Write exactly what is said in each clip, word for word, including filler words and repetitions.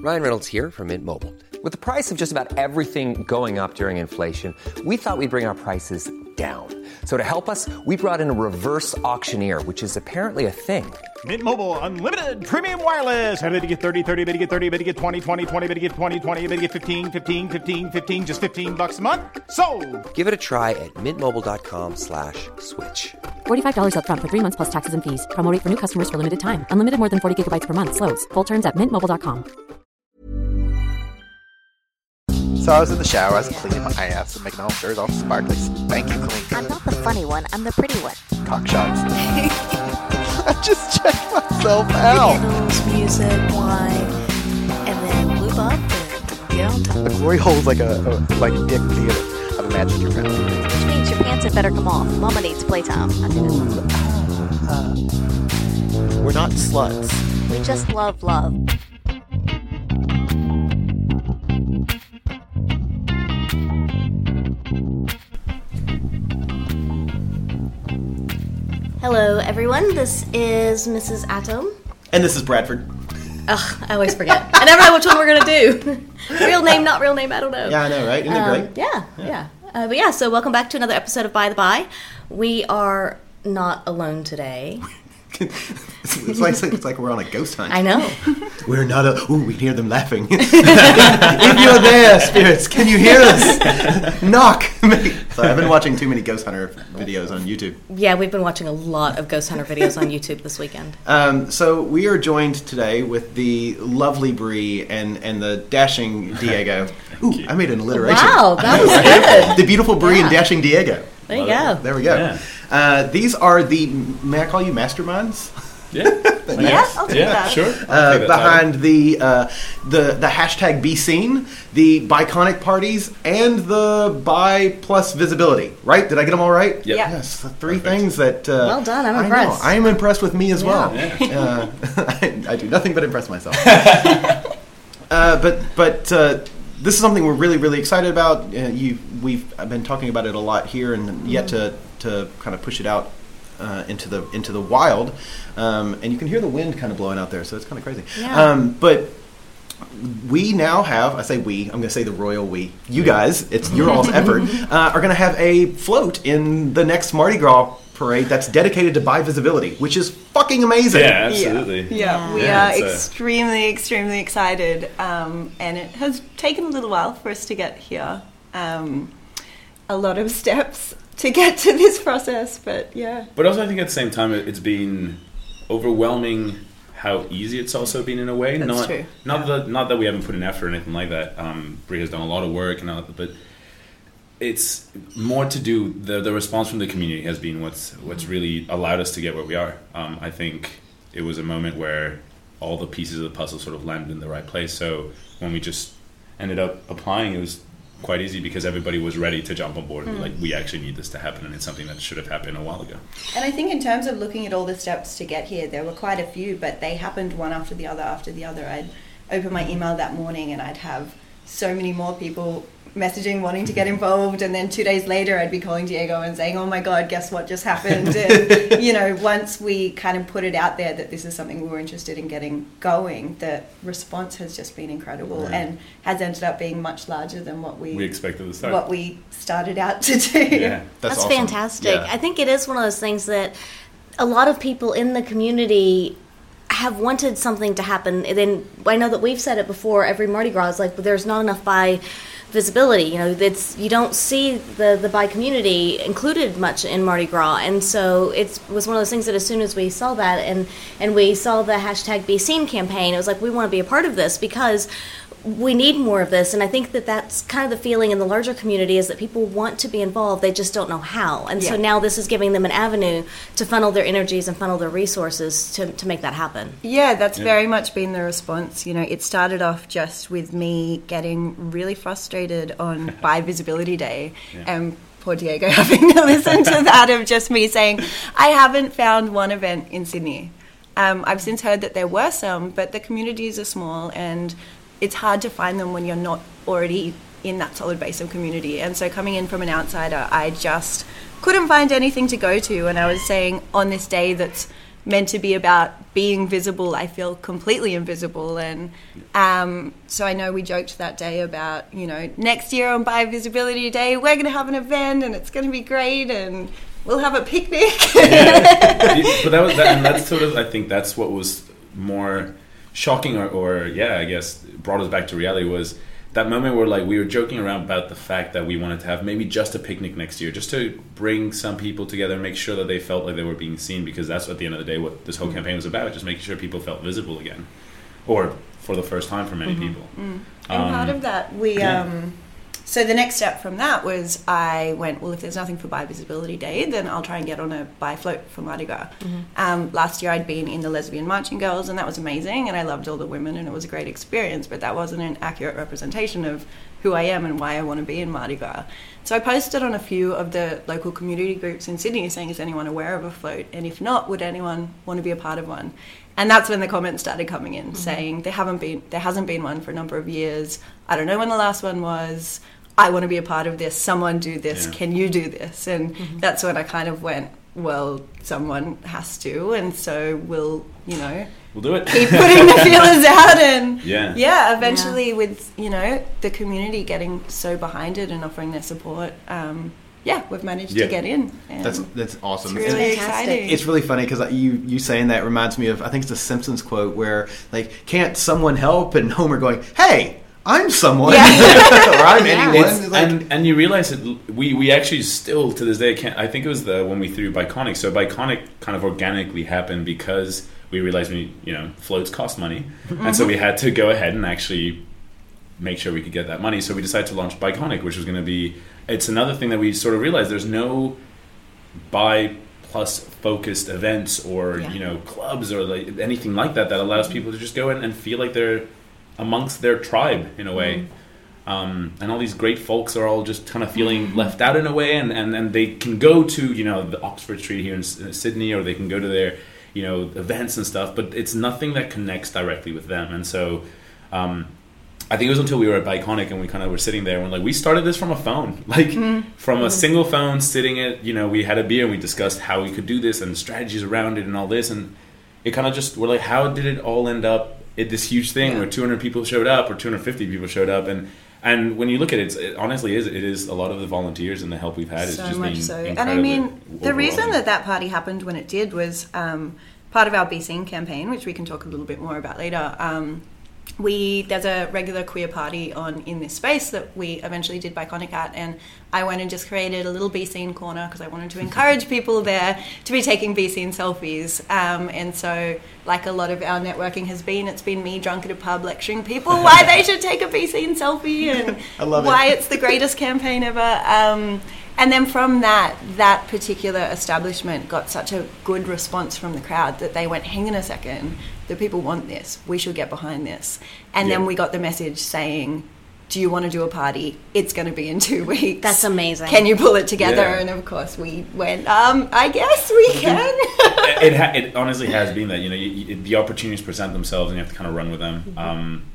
Ryan Reynolds here from Mint Mobile. With the price of just about everything going up during inflation, we thought we'd bring our prices down. So to help us, we brought in a reverse auctioneer, which is apparently a thing. Mint Mobile Unlimited Premium Wireless. How to get thirty, thirty, how to get thirty, how to get twenty, twenty, twenty, how to get twenty, twenty, how to get fifteen, fifteen, fifteen, fifteen, just fifteen bucks a month? Sold! Give it a try at mintmobile.com slash switch. forty-five dollars up front for three months plus taxes and fees. Promo rate for new customers for limited time. Unlimited more than forty gigabytes per month. Slows full terms at mint mobile dot com. So I was in the shower, I was cleaning my ass and making all sure it's all sparkly, spanky clean. I'm not the funny one, I'm the pretty one. Cock shots. I just checked myself out. Candles, music, wine, and then lube up and get on top. The glory hole is like a, a like dick theater. I've imagined your friends doing it. Which means your pants had better come off. Mama needs playtime. Uh, we're not sluts. We just love love. Hello, everyone. This is Missus Atom. And this is Bradford. Ugh, I always forget. I never know which one we're going to do. Real name, not real name, I don't know. Yeah, I know, right? Isn't um, it great? Yeah, yeah. yeah. Uh, but yeah, so welcome back to another episode of By the By. We are not alone today. it's, it's, like, it's like we're on a ghost hunt. I know. We're not a... Ooh, we can hear them laughing. If you're there, spirits, can you hear us? Knock. Sorry, I've been watching too many Ghost Hunter videos on YouTube. Yeah, we've been watching a lot of Ghost Hunter videos on YouTube this weekend. Um, so we are joined today with the lovely Bree and, and the dashing Diego. Ooh, I made an alliteration. Wow, that was good. The beautiful Bree yeah. and dashing Diego. There you go. There we go. Yeah. Uh, these are the, may I call you masterminds? Yeah. Yeah, I'll take yeah, that. Sure. Uh, behind the, uh, the the hashtag Be Seen, the Biconic parties, and the Bi plus visibility. Right? Did I get them all right? Yep. Yeah. Yes. The three Perfect. things that... Uh, Well done. I'm I impressed. know. I am impressed with me as well. Yeah. Uh, I, I do nothing but impress myself. uh, but but uh, this is something we're really, really excited about. Uh, you, we've I've been talking about it a lot here and yet to, to kind of push it out uh, into the into the wild. Um, and you can hear the wind kind of blowing out there, so it's kind of crazy. Yeah. Um, but we now have, I say we, I'm going to say the royal we, you guys, it's your all's effort, uh, are going to have a float in the next Mardi Gras parade that's dedicated to bi visibility, which is fucking amazing. Yeah, absolutely. Yeah, yeah. we Yeah, are it's, uh, extremely, extremely excited, um, and it has taken a little while for us to get here. Um, a lot of steps to get to this process, but yeah. But also, I think at the same time, it- it's been overwhelming how easy it's also been in a way. That's not, true. Not that not that we haven't put in effort or anything like that. Um, Brie has done a lot of work, and all, but it's more to do. The the response from the community has been what's what's really allowed us to get where we are. Um, I think it was a moment where all the pieces of the puzzle sort of landed in the right place. So when we just ended up applying, it was quite easy because everybody was ready to jump on board. Mm. Like, we actually need this to happen, and it's something that should have happened a while ago. And I think in terms of looking at all the steps to get here, there were quite a few, but they happened one after the other after the other. I'd open my email that morning and I'd have so many more people messaging wanting to get involved, and then two days later I'd be calling Diego and saying, oh my god, guess what just happened. And you know, once we kind of put it out there that this is something we were interested in getting going, the response has just been incredible. Yeah. And has ended up being much larger than what we We expected to start. what we started out to do. Yeah. That's, That's awesome. fantastic. Yeah. I think it is one of those things that a lot of people in the community have wanted something to happen. And then I know that we've said it before, every Mardi Gras is like, but there's not enough bi visibility. You know, it's you don't see the the bi community included much in Mardi Gras, and so it was one of those things that as soon as we saw that and and we saw the hashtag Be Seen campaign, it was like, we want to be a part of this because we need more of this. And I think that that's kind of the feeling in the larger community, is that people want to be involved, they just don't know how. And so Yeah. now this is giving them an avenue to funnel their energies and funnel their resources to, to make that happen. Yeah, that's Yeah. very much been the response. You know, it started off just with me getting really frustrated on Bi Visibility Day, Yeah. and poor Diego having to listen to that of just me saying, I haven't found one event in Sydney. Um, I've since heard that there were some, but the communities are small and it's hard to find them when you're not already in that solid base of community. And so coming in from an outsider, I just couldn't find anything to go to. And I was saying, on this day that's meant to be about being visible, I feel completely invisible. And um, so I know we joked that day about, you know, next year on Bi Visibility Day, we're going to have an event and it's going to be great and we'll have a picnic. Yeah. But that was, that, and that's sort of, I think that's what was more shocking or, or, yeah, I guess brought us back to reality was that moment where like we were joking around about the fact that we wanted to have maybe just a picnic next year, just to bring some people together and make sure that they felt like they were being seen, because that's at the end of the day what this whole mm. campaign was about, just making sure people felt visible again, or for the first time for many mm-hmm. people. Mm. And um, part of that, we yeah. um, so the next step from that was I went, well, if there's nothing for Bi Visibility Day, then I'll try and get on a Bi float for Mardi Gras. Mm-hmm. Um, last year I'd been in the Lesbian Marching Girls, and that was amazing, and I loved all the women, and it was a great experience, but that wasn't an accurate representation of who I am and why I want to be in Mardi Gras. So I posted on a few of the local community groups in Sydney saying, is anyone aware of a float? And if not, would anyone want to be a part of one? And that's when the comments started coming in, mm-hmm. saying there haven't been, there hasn't been one for a number of years. I don't know when the last one was. I want to be a part of this. Someone do this. Yeah. Can you do this? And mm-hmm. that's when I kind of went, well, someone has to, and so we'll, you know, we'll do it. Keep putting the feelers out, and yeah, yeah. Eventually, yeah. with you know the community getting so behind it and offering their support, um, yeah, we've managed yeah. to get in. That's that's awesome. It's really it's exciting. It's really funny because you you saying that reminds me of, I think it's a Simpsons quote where like, can't someone help? And Homer going, hey, I'm someone, yeah. or I'm yeah. anyone. Like, and and you realize that we, we actually still to this day can't. I think it was the when we threw Biconic. So Biconic kind of organically happened because we realized we you know floats cost money, mm-hmm. and so we had to go ahead and actually make sure we could get that money. So we decided to launch Biconic, which was going to be. It's another thing that we sort of realized. There's no Bi plus focused events or yeah. you know clubs or like anything like that that allows people to just go in and feel like they're amongst their tribe in a way. Mm. Um, and all these great folks are all just kind of feeling left out in a way, and, and, and they can go to, you know, the Oxford Street here in, in Sydney, or they can go to their, you know, events and stuff, but it's nothing that connects directly with them. And so um, I think it was until we were at Biconic and we kind of were sitting there and we're like, we started this from a phone, like mm. from a single phone sitting at, you know, we had a beer and we discussed how we could do this and strategies around it and all this, and it kind of just, we're like, how did it all end up It, this huge thing yeah. where two hundred people showed up or two hundred fifty people showed up, and and when you look at it, it honestly is it is a lot of the volunteers and the help we've had is so just much been so. And I mean, the reason that that party happened when it did was um, part of our Be Seen campaign, which we can talk a little bit more about later. Um, we there's a regular queer party on in this space that we eventually did Biconic at, and I went and just created a little Be Seen corner because I wanted to encourage people there to be taking Be Seen selfies. Um, and so, like a lot of our networking has been, it's been me drunk at a pub lecturing people why they should take a Be Seen selfie and I love why it. It's the greatest campaign ever. Um, and then from that, that particular establishment got such a good response from the crowd that they went, hang on a second, the people want this, we should get behind this. And yeah. then we got the message saying, do you want to do a party? It's going to be in two weeks. That's amazing. Can you pull it together? Yeah. And of course we went, um, I guess we can. it, ha- it honestly has been that, you know, you, you, the opportunities present themselves and you have to kind of run with them. Mm-hmm. Um,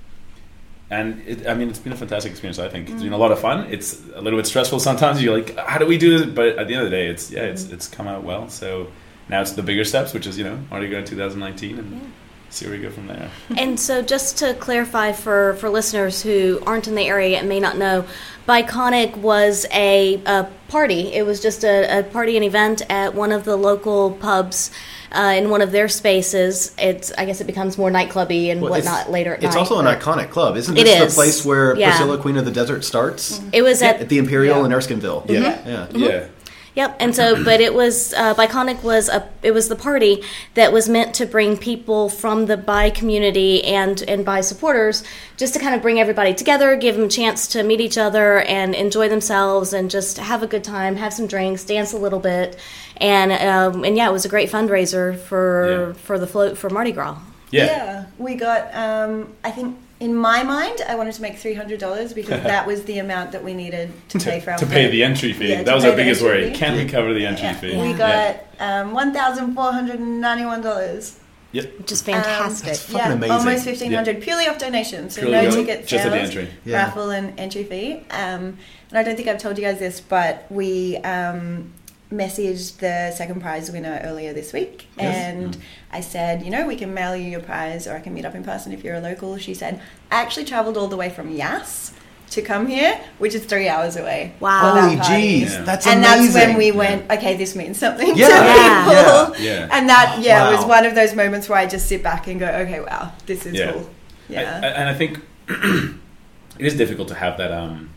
and it, I mean, it's been a fantastic experience, I think. It's been a lot of fun. It's a little bit stressful sometimes. You're like, how do we do this? But at the end of the day, it's, yeah, it's, it's come out well. So now it's the bigger steps, which is, you know, Mardi Gras twenty nineteen, and yeah. see where we go from there. And so just to clarify for, for listeners who aren't in the area and may not know, Biconic was a, a party. It was just a, a party and event at one of the local pubs uh, in one of their spaces. It's I guess it becomes more nightclubby and well, whatnot later at it's night. It's also an iconic club. Isn't this it the is. place where yeah. Priscilla, Queen of the Desert starts? It was yeah, at, at the Imperial yeah. in Erskineville. Yeah. Mm-hmm. Yeah. Mm-hmm. Yeah. Yep, and so, but it was, uh, Biconic was a, it was the party that was meant to bring people from the Bi community and, and Bi supporters, just to kind of bring everybody together, give them a chance to meet each other and enjoy themselves and just have a good time, have some drinks, dance a little bit, and um, and yeah, it was a great fundraiser for, yeah. for the float for Mardi Gras. Yeah, yeah we got, um, I think, in my mind, I wanted to make three hundred dollars because that was the amount that we needed to pay for our to pay the entry fee. Yeah, that was our biggest worry. Fee. Can we cover the entry yeah. fee? We got um, one thousand four hundred ninety-one dollars. Yep. Which is fantastic. Um, that's fucking yeah, amazing. almost fifteen hundred yeah. purely off donations. So purely no go, ticket just sales, at the entry. Yeah. raffle and entry fee. Um, and I don't think I've told you guys this, but we... Um, messaged the second prize winner earlier this week, Yes. and Mm. I said, you know, we can mail you your prize, or I can meet up in person if you're a local. She said, I actually travelled all the way from Yass to come here, which is three hours away. Wow. for that Holy party. jeez, Yeah. that's and amazing. that's when we went, okay, this means something Yeah. to Yeah. people. Yeah. Yeah. And that, yeah, Wow. was one of those moments where I just sit back and go, okay, wow, this is Yeah. cool. I, Yeah. I, and I think it is difficult to have that. Um,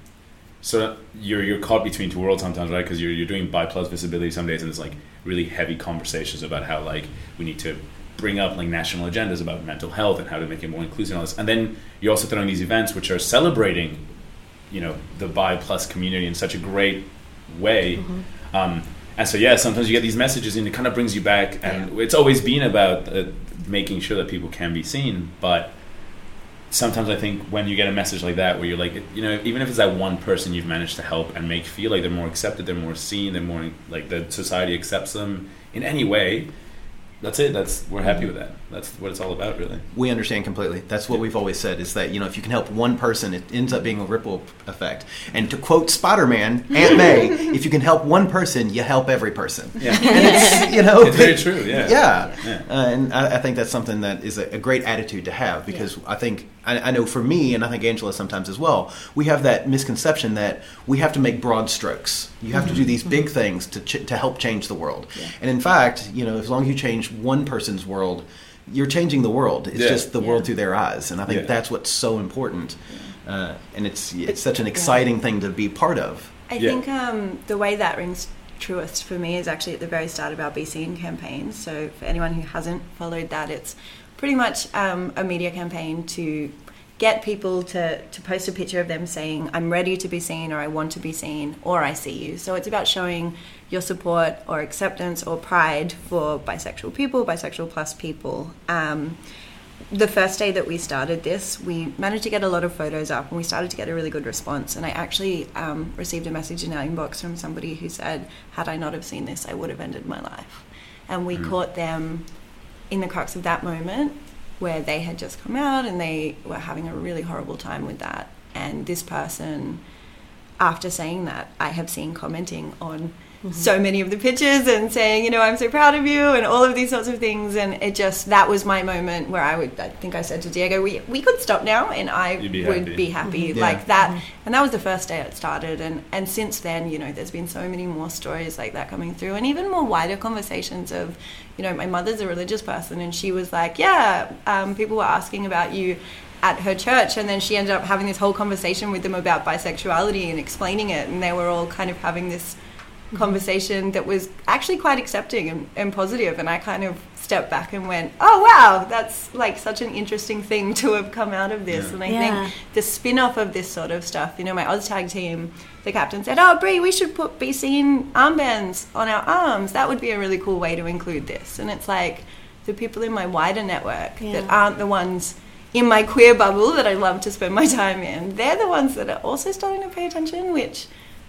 so you're you're caught between two worlds sometimes, right? Because you're you're doing bi plus visibility some days, and it's like really heavy conversations about how like we need to bring up like national agendas about mental health and how to make it more inclusive and all this. And then you're also throwing these events which are celebrating, you know, the bi plus community in such a great way. Mm-hmm. Um, and so yeah, sometimes you get these messages and it kind of brings you back. And it's always been about uh, making sure that people can be seen, but sometimes I think when you get a message like that where you're like, you know, even if it's that one person you've managed to help and make feel like they're more accepted, they're more seen, they're more like the society accepts them in any way, that's it. That's we're happy with that. That's what it's all about, really. We understand completely. That's what we've always said, is that, you know, if you can help one person, it ends up being a ripple effect. And to quote Spider-Man, Aunt May, if you can help one person, you help every person. Yeah, And it's, you know, it's very true. Yeah, Yeah, Yeah. Uh, and I, I think that's something that is a, a great attitude to have, because I think I, I know for me, and I think Angela sometimes as well, we have that misconception that we have to make broad strokes. You have to do these big things to ch- to help change the world. And in fact, you know, as long as you change one person's world, you're changing the world. It's Yeah. just the world through their eyes, and I think Yeah. that's what's so important. Uh, and it's it's such an exciting thing to be part of. I Yeah. think um, the way that rings truest for me is actually at the very start of our Be Seen campaign. So for anyone who hasn't followed that, it's pretty much um, a media campaign to get people to, to post a picture of them saying, I'm ready to be seen, or I want to be seen, or I see you. So it's about showing your support or acceptance or pride for bisexual people, bisexual plus people. Um, the first day that we started this, we managed to get a lot of photos up, and we started to get a really good response. And I actually um, received a message in our inbox from somebody who said, had I not have seen this, I would have ended my life. And we mm. caught them in the crux of that moment, where they had just come out and they were having a really horrible time with that. And this person, after saying that, I have seen commenting on mm-hmm. so many of the pictures and saying, you know, I'm so proud of you and all of these sorts of things. And it just, that was my moment where I would, I think I said to Diego, we we could stop now and I be would happy. be happy Mm-hmm. like Yeah. that. Mm-hmm. And that was the first day it started. And, and since then, you know, there's been so many more stories like that coming through, and even more wider conversations of, you know, my mother's a religious person, and she was like, yeah, um, people were asking about you at her church, and then she ended up having this whole conversation with them about bisexuality and explaining it, and they were all kind of having this conversation that was actually quite accepting and, and positive, and I kind of stepped back and went, oh wow, that's like such an interesting thing to have come out of this. Yeah. And I Yeah. think the spin-off of this sort of stuff, you know, my OzTag team, the captain said, oh Brie, we should put Be Seen armbands on our arms, that would be a really cool way to include this. And it's like the people in my wider network Yeah. that aren't the ones in my queer bubble that I love to spend my time in, they're the ones that are also starting to pay attention, which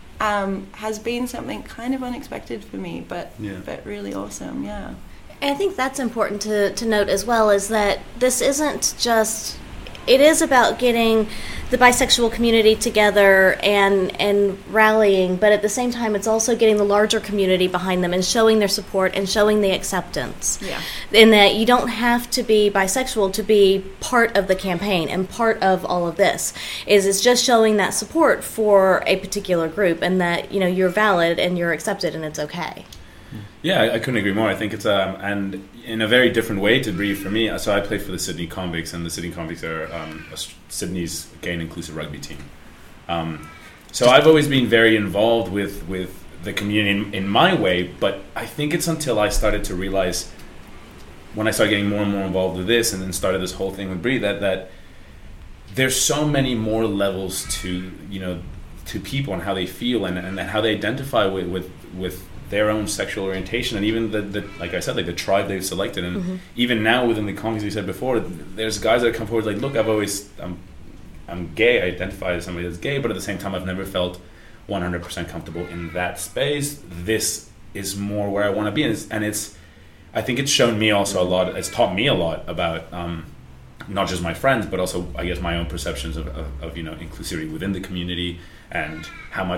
um, has been something kind of unexpected for me, but Yeah. but really awesome, yeah. And I think that's important to, to note as well, is that this isn't just, it is about getting the bisexual community together and and rallying, but at the same time it's also getting the larger community behind them and showing their support and showing the acceptance. Yeah. In that you don't have to be bisexual to be part of the campaign and part of all of this. Is it's just showing that support for a particular group, and that, you know, you're valid and you're accepted and it's okay. Yeah, I, I couldn't agree more. I think it's um, and in a very different way to Brie for me. So I played for the Sydney Convicts, and the Sydney Convicts are um, a, Sydney's gay and inclusive rugby team. Um, so I've always been very involved with with the community in, in my way, but I think it's until I started to realize, when I started getting more and more involved with this, and then started this whole thing with Brie, that that there's so many more levels to, you know, to people and how they feel and and how they identify with with, with their own sexual orientation, and even the, the like I said, like the tribe they've selected. And mm-hmm. even now within the Congress, you said before, there's guys that come forward like, look, I've always I'm I'm gay, I identify as somebody that's gay, but at the same time I've never felt one hundred percent comfortable in that space. This is more where I want to be, and it's, and it's I think it's shown me also a lot, it's taught me a lot about um, not just my friends, but also I guess my own perceptions of, of, of you know, inclusivity within the community, and how much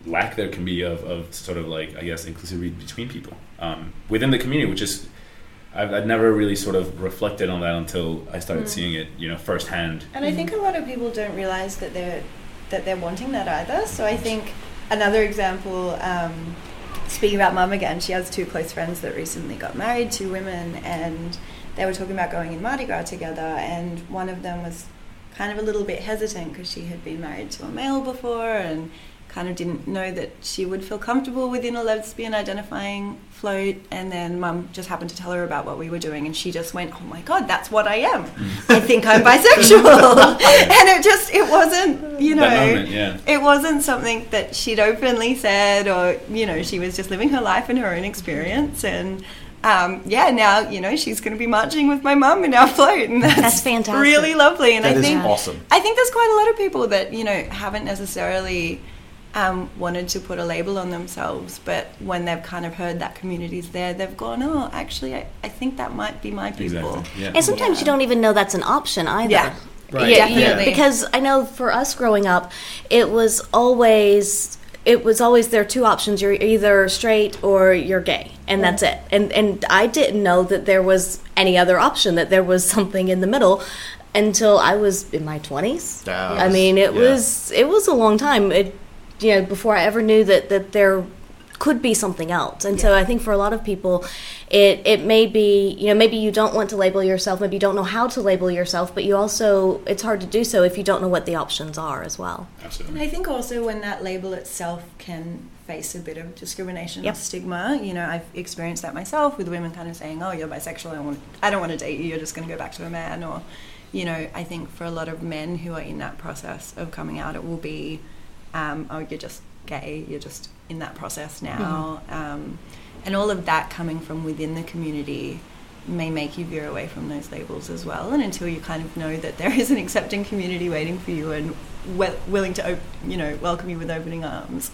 lack there can be of, of sort of like, I guess, inclusivity between people um, within the community, which is, I've, I've never really sort of reflected on that until I started mm. seeing it, you know, firsthand. And I think a lot of people don't realize that they're that they're wanting that either. So I think another example, um, speaking about mum again, she has two close friends that recently got married, two women, and they were talking about going in Mardi Gras together, and one of them was kind of a little bit hesitant because she had been married to a male before and kind of didn't know that she would feel comfortable within a lesbian identifying float, and then mum just happened to tell her about what we were doing, and she just went, oh my god, that's what I am. I think I'm bisexual. And it just, it wasn't, you know, that moment, yeah. It wasn't something that she'd openly said, or, you know, she was just living her life in her own experience, and Um, yeah, now, you know, she's going to be marching with my mum in our float, and that's, that's fantastic. Really lovely. And that I is think awesome. I think there's quite a lot of people that, you know, haven't necessarily um, wanted to put a label on themselves, but when they've kind of heard that community's there, they've gone, oh, actually, I, I think that might be my people. Exactly. Yeah. And sometimes yeah. you don't even know that's an option either. Yeah. Right. Yeah, Definitely. yeah, because I know for us growing up, it was always it was always there are two options: you're either straight or you're gay, and that's it. And and I didn't know that there was any other option, that there was something in the middle, until I was in my twenties. I mean, it yeah. was it was a long time. It, you know, before I ever knew that that there could be something else. And yeah. so I think for a lot of people, it it may be, you know, maybe you don't want to label yourself, maybe you don't know how to label yourself, but you also, it's hard to do so if you don't know what the options are as well. Absolutely. And I think also when that label itself can face a bit of discrimination yep. or stigma, you know, I've experienced that myself with women kind of saying, oh, you're bisexual, I don't want, I don't want to date you, you're just going to go back to a man. Or, you know, I think for a lot of men who are in that process of coming out, it will be, um, oh, you're just gay, you're just in that process now. Mm-hmm. Um, and all of that coming from within the community may make you veer away from those labels as well. And until you kind of know that there is an accepting community waiting for you and we- willing to, op- you know, welcome you with opening arms,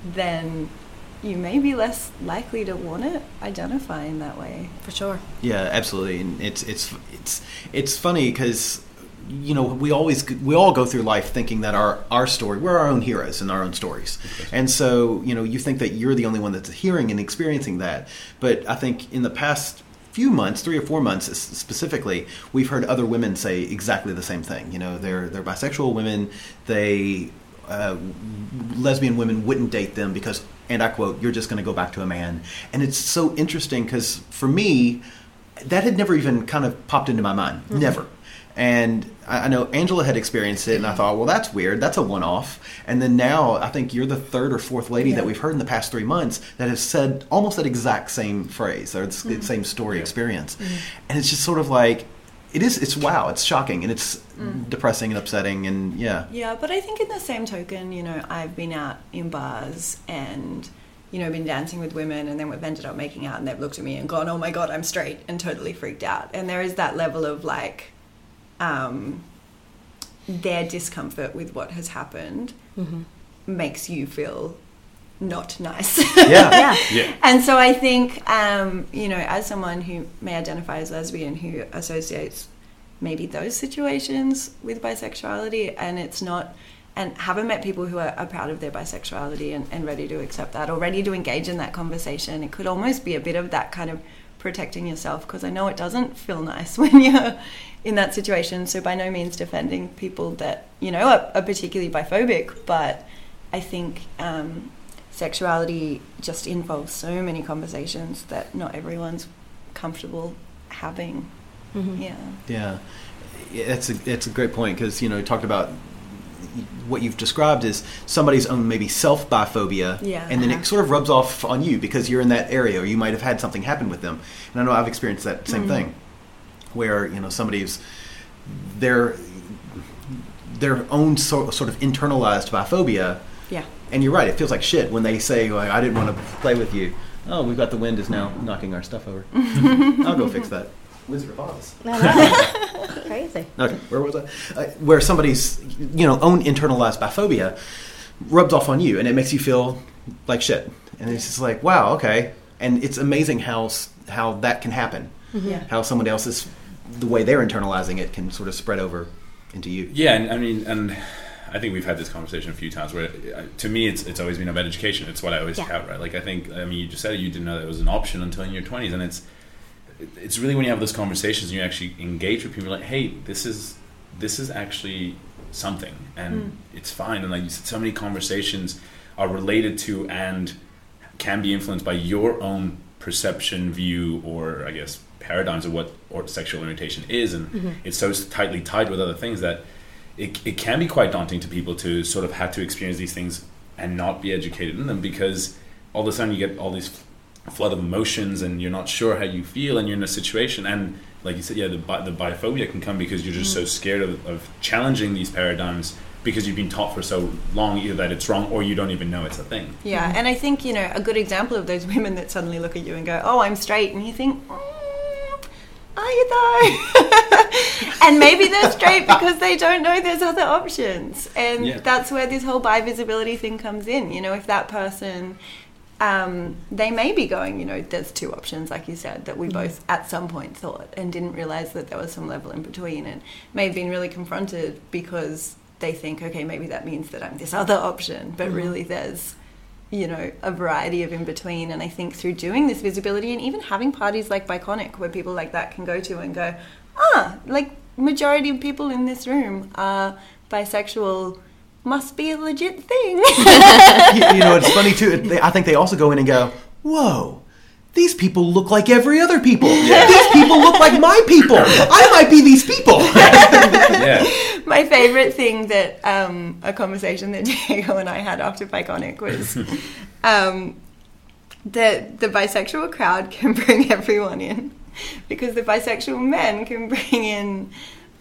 then you may be less likely to want to identify in that way. For sure. Yeah, absolutely. And it's it's it's it's funny because, you know, we always we all go through life thinking that our our story, we're our own heroes in our own stories. Okay. And so, you know, you think that you're the only one that's hearing and experiencing that. But I think in the past few months, three or four months specifically, we've heard other women say exactly the same thing. You know, they're they're bisexual women. They uh, lesbian women wouldn't date them because, and I quote, "you're just going to go back to a man." And it's so interesting because for me, that had never even kind of popped into my mind. Mm-hmm. Never. And I know Angela had experienced it, and I thought, well, that's weird. That's a one-off. And then now I think you're the third or fourth lady yeah. that we've heard in the past three months that has said almost that exact same phrase or the mm-hmm. same story yeah. experience. Mm-hmm. And it's just sort of like, it is, it's wow, it's shocking, and it's mm. depressing and upsetting, and yeah. Yeah, but I think in the same token, you know, I've been out in bars and, you know, been dancing with women, and then we've ended up making out, and they've looked at me and gone, oh my God, I'm straight, and totally freaked out. And there is that level of like, Um, their discomfort with what has happened mm-hmm. makes you feel not nice. Yeah. yeah. yeah. And so I think, um, you know, as someone who may identify as lesbian, who associates maybe those situations with bisexuality, and it's not, and haven't met people who are, are proud of their bisexuality and, and ready to accept that, or ready to engage in that conversation, it could almost be a bit of that kind of protecting yourself, because I know it doesn't feel nice when you're in that situation. So by no means defending people that, you know, are, are particularly biphobic, but I think um, sexuality just involves so many conversations that not everyone's comfortable having. Mm-hmm. Yeah. Yeah. That's a, that's a great point, because, you know, you talked about what you've described is somebody's own maybe self-biphobia, yeah, and then uh-huh. it sort of rubs off on you because you're in that area, or you might have had something happen with them. And I know I've experienced that same mm-hmm. thing, where, you know, somebody's their their own so, sort of internalized biphobia. Yeah. And you're right, it feels like shit when they say, well, I didn't want to play with you. Oh, we've got the wind is now knocking our stuff over. I'll go fix that. Wizard of Oz. Crazy. Okay, where was I? Uh, where somebody's, you know, own internalized biphobia rubs off on you, and it makes you feel like shit. And it's just like, wow, okay. And it's amazing how how that can happen. Mm-hmm. Yeah. How someone else's, the way they're internalizing it, can sort of spread over into you. Yeah, and I mean, and I think we've had this conversation a few times where, uh, to me, it's it's always been about education. It's what I always Yeah. tout, right? Like, I think, I mean, you just said it, you didn't know that it was an option until in your twenties, and it's it's really when you have those conversations and you actually engage with people, like, hey, this is this is actually something, and mm. it's fine. And like you said, so many conversations are related to and can be influenced by your own perception, view, or I guess paradigms of what or sexual orientation is, and mm-hmm. it's so tightly tied with other things that it it can be quite daunting to people to sort of have to experience these things and not be educated in them, because all of a sudden you get all these flood of emotions and you're not sure how you feel and you're in a situation, and like you said, yeah, the bi- the biphobia can come because you're just mm-hmm. so scared of, of challenging these paradigms because you've been taught for so long either that it's wrong or you don't even know it's a thing. Yeah, mm-hmm. and I think, you know, a good example of those women that suddenly look at you and go, oh, I'm straight, and you think, mm, are you though? And maybe they're straight because they don't know there's other options, and yeah. that's where this whole bi visibility thing comes in. You know, if that person, um, they may be going, you know, there's two options, like you said, that we mm-hmm. both at some point thought and didn't realize that there was some level in between, and may have been really confronted because they think, okay, maybe that means that I'm this other option, but mm-hmm. really there's, you know, a variety of in between. And I think through doing this visibility and even having parties like Biconic where people like that can go to and go, ah, like majority of people in this room are bisexual, must be a legit thing. you, you know, it's funny too. They, I think they also go in and go, whoa, these people look like every other people. Yeah. These people look like my people. I might be these people. Yeah. My favorite thing that um, a conversation that Diego and I had after Biconic was um, that the bisexual crowd can bring everyone in because the bisexual men can bring in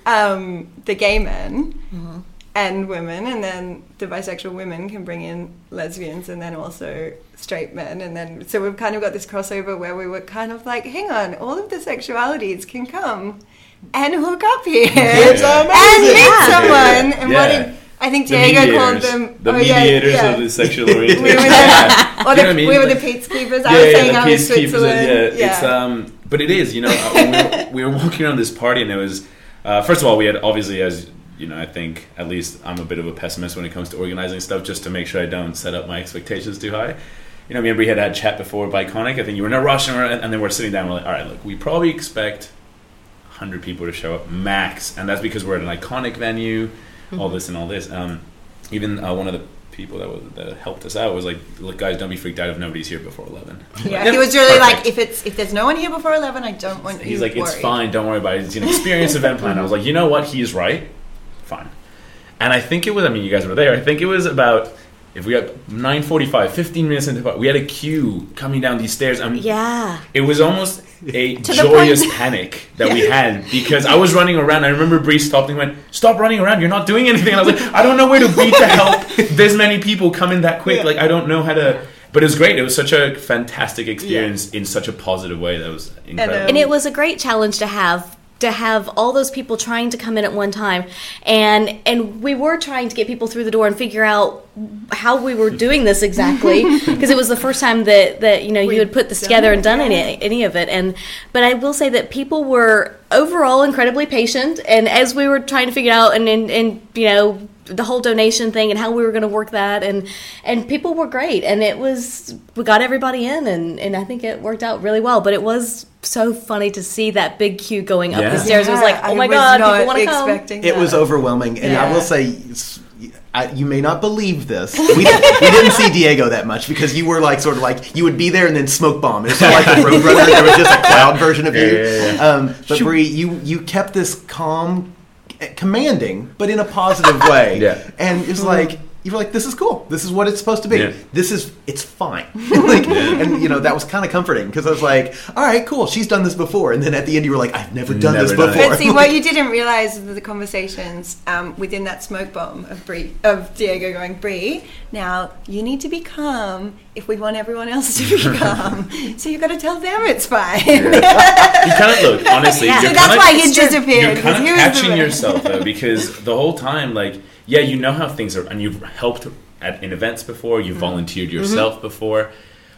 um, the gay men mm-hmm. and women, and then the bisexual women can bring in lesbians and then also straight men, and then so we've kind of got this crossover where we were kind of like, hang on, all of the sexualities can come and hook up here it's and amazing. meet Yeah. someone. And Yeah. what did I think The Diego called mediators. them? The oh, yeah, mediators yeah. of the sexual orientation. We were the, Yeah. or Do you know the, what I mean? we were Like- the peacekeepers. Yeah, I was yeah, saying the I was peacekeepers, Switzerland. yeah, yeah. it's um, but it is, you know, uh, when we, were, we were walking around this party, and it was, uh, first of all, we had obviously, as you know, I think at least I'm a bit of a pessimist when it comes to organizing stuff, just to make sure I don't set up my expectations too high. You know, me and Brie had had chat before Biconic. I think you were in a rush, and, we're, and then we're sitting down. And we're like, all right, look, we probably expect one hundred people to show up max, and that's because we're at an iconic venue, mm-hmm. all this and all this. Um, even uh, one of the people that was, that helped us out was like, look, guys, don't be freaked out if nobody's here before eleven. Yeah, Like, he was really perfect. like, if it's if there's no one here before eleven, I don't want you He's like, worried. it's fine, don't worry about it. It's an experienced event plan. I was like, you know what? He's right. Fine. And I think it was, I mean, you guys were there. I think it was about, if we got nine forty-five, fifteen minutes into the party, we had a queue coming down these stairs. I mean, Yeah. it was almost a the joyous point. panic that we had, because I was running around. I remember Bree stopped and went, stop running around, you're not doing anything. And I was like, I don't know where to be to help this many people come in that quick. Like, I don't know how to... But it was great. It was such a fantastic experience in such a positive way. That was incredible. And, um, And it was a great challenge to have to have all those people trying to come in at one time, and and we were trying to get people through the door and figure out how we were doing this exactly, because it was the first time that that you know you had put this together and done any any of it. And but I will say that people were overall incredibly patient, and as we were trying to figure out and and, and you know the whole donation thing and how we were going to work that, and and people were great, and it was, we got everybody in, and and I think it worked out really well. But it was so funny to see that big queue going up Yeah. the stairs. It was like, Yeah, oh I my was god, not people want to come. expecting It was that. overwhelming, and I Yeah. will say, it's- I, you may not believe this. We, we didn't see Diego that much because you were like sort of like you would be there and then smoke bomb. It's not like the Roadrunner. There was just a cloud version of you. Yeah, yeah, yeah. Um, but Bree, you you kept this calm, eh, commanding, but in a positive way. Yeah. And it's like you were like, this is cool. This is what it's supposed to be. Yeah. This is it's fine. like, and you know that was kind of comforting because I was like, all right, cool. She's done this before. And then at the end, you were like, I've never done Never this done it. before. But see, what you didn't realize is the conversations um, within that smoke bomb of Brie, of Diego going, Brie, now you need to be calm if we want everyone else to be calm. So you've got to tell them it's fine. You kind of look, honestly. Yeah. You're So that's kind why of, he disappeared. You're kind of because he was the catching man. yourself though, because the whole time, like, yeah, you know how things are, and you've helped at in events before, you've volunteered yourself before,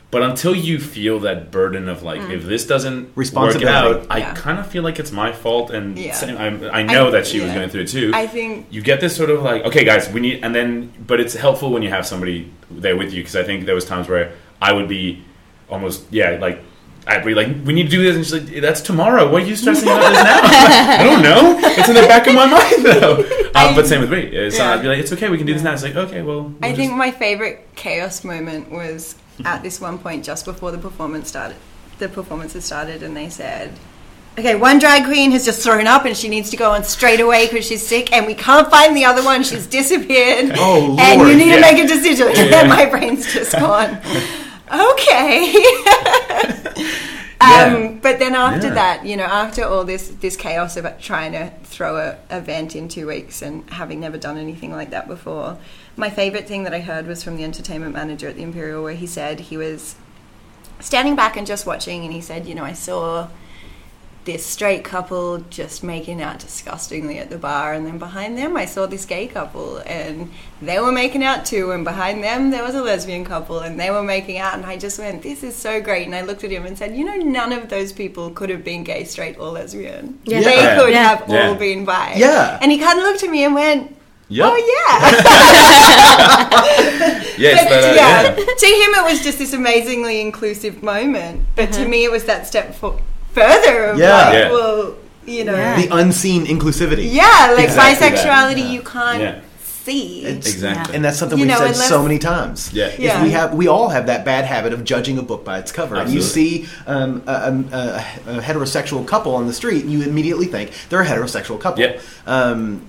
But until you feel that burden of like, mm. if this doesn't work Responsibility. out, I Yeah. kind of feel like it's my fault. And Yeah. same, I, I know I- that she was yeah. going through it too. I think You get this sort of like, okay, guys, we need, and then, but it's helpful when you have somebody there with you, because I think there was times where I would be almost, yeah, like, I'd be like, we need to do this, and she's like, that's tomorrow. What are you stressing about this now? I don't know. It's in the back of my mind, though. Um, but same with me. It's, Yeah. I'd be like, it's okay, we can do this now. It's like, okay, well. We'll I just- think my favorite chaos moment was at this one point just before the performance started. The performances started, and they said, "Okay, one drag queen has just thrown up, and she needs to go on straight away because she's sick, and we can't find the other one. She's disappeared. Oh, and Lord. you need Yeah. to make a decision." Yeah. And then my brain's just gone. Okay. Yeah. Um, but then after Yeah. that, you know, after all this this chaos about trying to throw a event in two weeks and having never done anything like that before, my favorite thing that I heard was from the entertainment manager at the Imperial, where he said he was standing back and just watching, and he said, you know, I saw this straight couple just making out disgustingly at the bar, and then behind them I saw this gay couple, and they were making out too, and behind them there was a lesbian couple, and they were making out, and I just went, this is so great. And I looked at him and said, you know, none of those people could have been gay, straight, or lesbian. Yeah. They Yeah. could Yeah. have Yeah. all been bi. Yeah. And he kind of looked at me and went, Yep. oh yeah. Yes, But, but, uh, yeah, yeah. to him it was just this amazingly inclusive moment, but to me it was that step fo- further of Yeah. like, Yeah. well, you know, Yeah. The unseen inclusivity. yeah, like Exactly that. bisexuality Yeah. you can't Yeah. see. It's- Exactly. And that's something You we've know, said unless- so many times. Yeah. If Yeah. we have, we all have that bad habit of judging a book by its cover. And you Absolutely. see um, a, a, a heterosexual couple on the street, and you immediately think they're a heterosexual couple. Yeah. Um,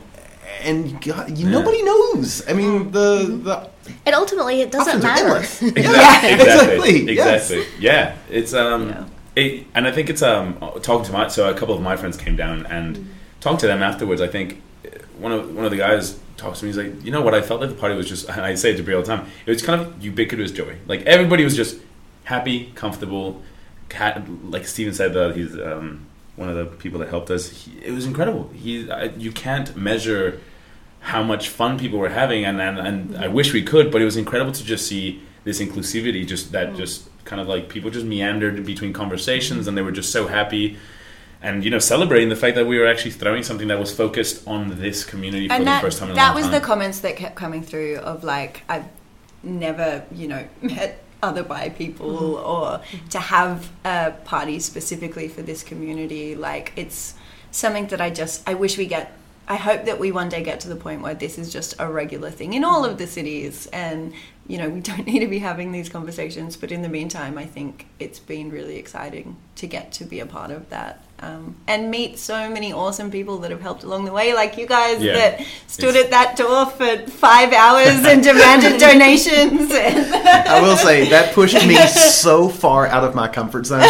and God, you, Yeah. nobody knows. I mean, the the And ultimately, it doesn't options are matter. endless. Exactly. Yeah, Exactly. exactly, yes. Exactly. Yeah. It's um, Yeah. it, and I think it's um, talking to my so a couple of my friends came down and talking to them afterwards. I think one of one of the guys talks to me. He's like, you know what? I felt like the party was just. And I say it to Brie all the time. It was kind of ubiquitous joy. Like everybody was just happy, comfortable. Cat, like Steven said, that he's um, one of the people that helped us. He, it was incredible. He, I, you can't measure how much fun people were having, and, and, and I wish we could, but it was incredible to just see this inclusivity, just that just kind of like people just meandered between conversations, and they were just so happy, and you know, celebrating the fact that we were actually throwing something that was focused on this community for And the that, first time in a that long was time. the comments that kept coming through of like, I've never, you know, met other bi people, or to have a party specifically for this community. Like, it's something that I just, I wish we get, I hope that we one day get to the point where this is just a regular thing in all of the cities, and you know, we don't need to be having these conversations, but in the meantime I think it's been really exciting to get to be a part of that, um, and meet so many awesome people that have helped along the way, like you guys Yeah. that stood It's- at that door for five hours and demanded donations. And I will say that pushed me so far out of my comfort zone.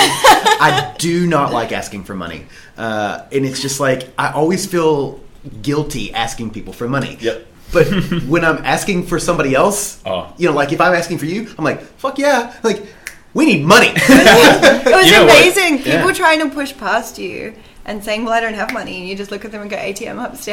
I do not like asking for money, uh, and it's just like I always feel guilty asking people for money. Yep. But when I'm asking for somebody else, Oh. you know, like if I'm asking for you, I'm like, fuck yeah, like we need money. it was You know what? amazing. People Yeah. trying to push past you and saying, well, I don't have money, and you just look at them and go, A T M upstairs.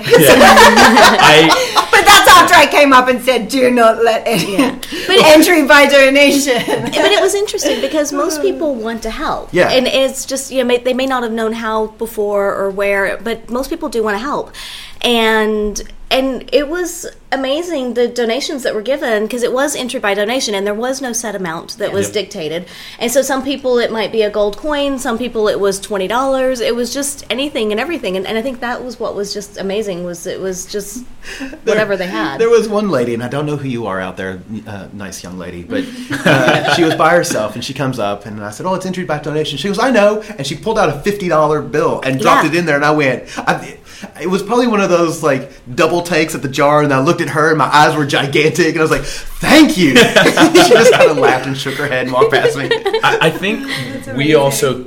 I, But that's after I came up and said, do not let any But- entry by donation. But it was interesting because most people want to help. Yeah. And it's just, you know, may, they may not have known how before or where, but most people do want to help. And and it was amazing the donations that were given, because it was entry by donation and there was no set amount that was Yep. dictated. And so some people it might be a gold coin, some people it was twenty dollars. It was just anything and everything. And, and I think that was what was just amazing, was it was just whatever they had. There was one lady, and I don't know who you are out there, uh, nice young lady, but uh, she was by herself, and she comes up, and I said, oh, it's entry by donation. She goes, I know, and she pulled out a fifty dollar bill and dropped Yeah. it in there, and I went, I, it was probably one of those, like, double takes at the jar, and I looked at her, and my eyes were gigantic, and I was like, thank you. She just kind of laughed and shook her head and walked past me. I, I think we also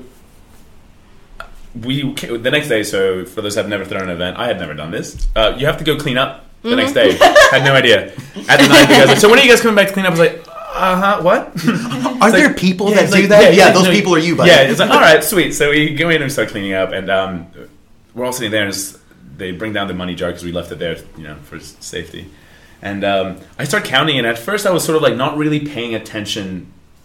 we the next day. So for those who have never thrown an event, I had never done this. Uh, you have to go clean up the next day. Had no idea. At the night, the guys like, so when are you guys coming back to clean up? I was like, uh huh, what? Aren't there like- people yeah, that it's do like- that? Yeah, it's those like, no, people are you, buddy. Yeah, it's like, all right, sweet. So we go in and we start cleaning up, and um, we're all sitting there, and it's- they bring down the money jar because we left it there, you know, for safety. And um, I start counting, and at first I was sort of like not really paying attention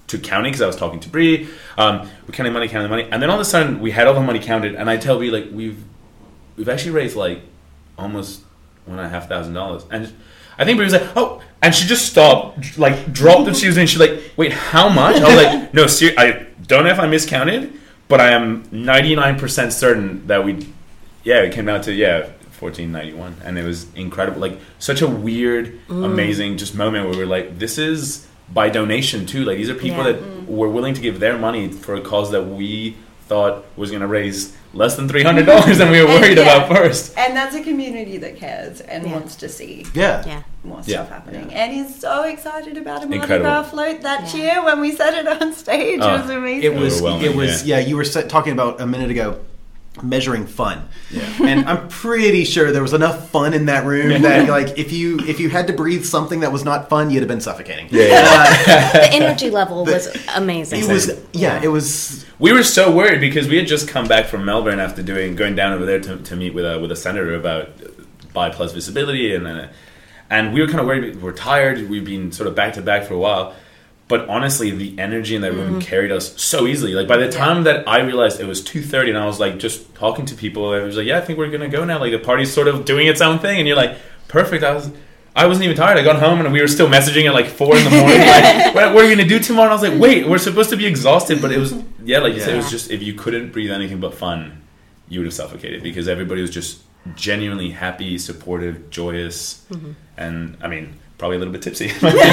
to counting because I was talking to Bree. Um, we're counting money, counting money, and then all of a sudden we had all the money counted, and I tell Bree like we've we've actually raised like almost one and a half thousand dollars, and I think Bree was like, oh, and she just stopped, like dropped what she was doing. She's like, wait, how much? I was like, no, ser- I don't know if I miscounted, but I am ninety-nine percent certain that we, yeah, it came down to yeah. fourteen ninety-one, and it was incredible, like such a weird mm. amazing just moment where we're like, this is by donation too, like these are people yeah. that mm. were willing to give their money for a cause that we thought was going to raise less than three hundred dollars than we were worried and, yeah. about first. And that's a community that cares and yeah. wants to see yeah. Yeah. more yeah. stuff happening. Yeah. And he's so excited about a Mardi Incredible. Gras float that Yeah. year when we said it on stage. Oh. It was amazing. It was, Overwhelming, it was, yeah. yeah. You were sa- talking about a minute ago, measuring fun, Yeah. and I'm pretty sure there was enough fun in that room that, like, if you if you had to breathe something that was not fun, you'd have been suffocating. Yeah, yeah. The energy level was amazing. It was, yeah, it was. We were so worried because we had just come back from Melbourne after doing going down over there to, to meet with a with a senator about Bi Plus visibility, and uh, and we were kind of worried. We're tired. We've been sort of back to back for a while. But honestly, the energy in that room mm-hmm. carried us so easily. Like by the time yeah. that I realized it was two thirty, and I was like just talking to people, I was like, "Yeah, I think we're gonna go now." Like the party's sort of doing its own thing, and you're like, "Perfect." I was, I wasn't even tired. I got home and we were still messaging at like four in the morning. Like, what, what are we gonna do tomorrow? And I was like, "Wait, we're supposed to be exhausted," but it was yeah, like you yeah. said, it was just if you couldn't breathe anything but fun, you would have suffocated because everybody was just genuinely happy, supportive, joyous, mm-hmm. and I mean. Probably a little bit tipsy.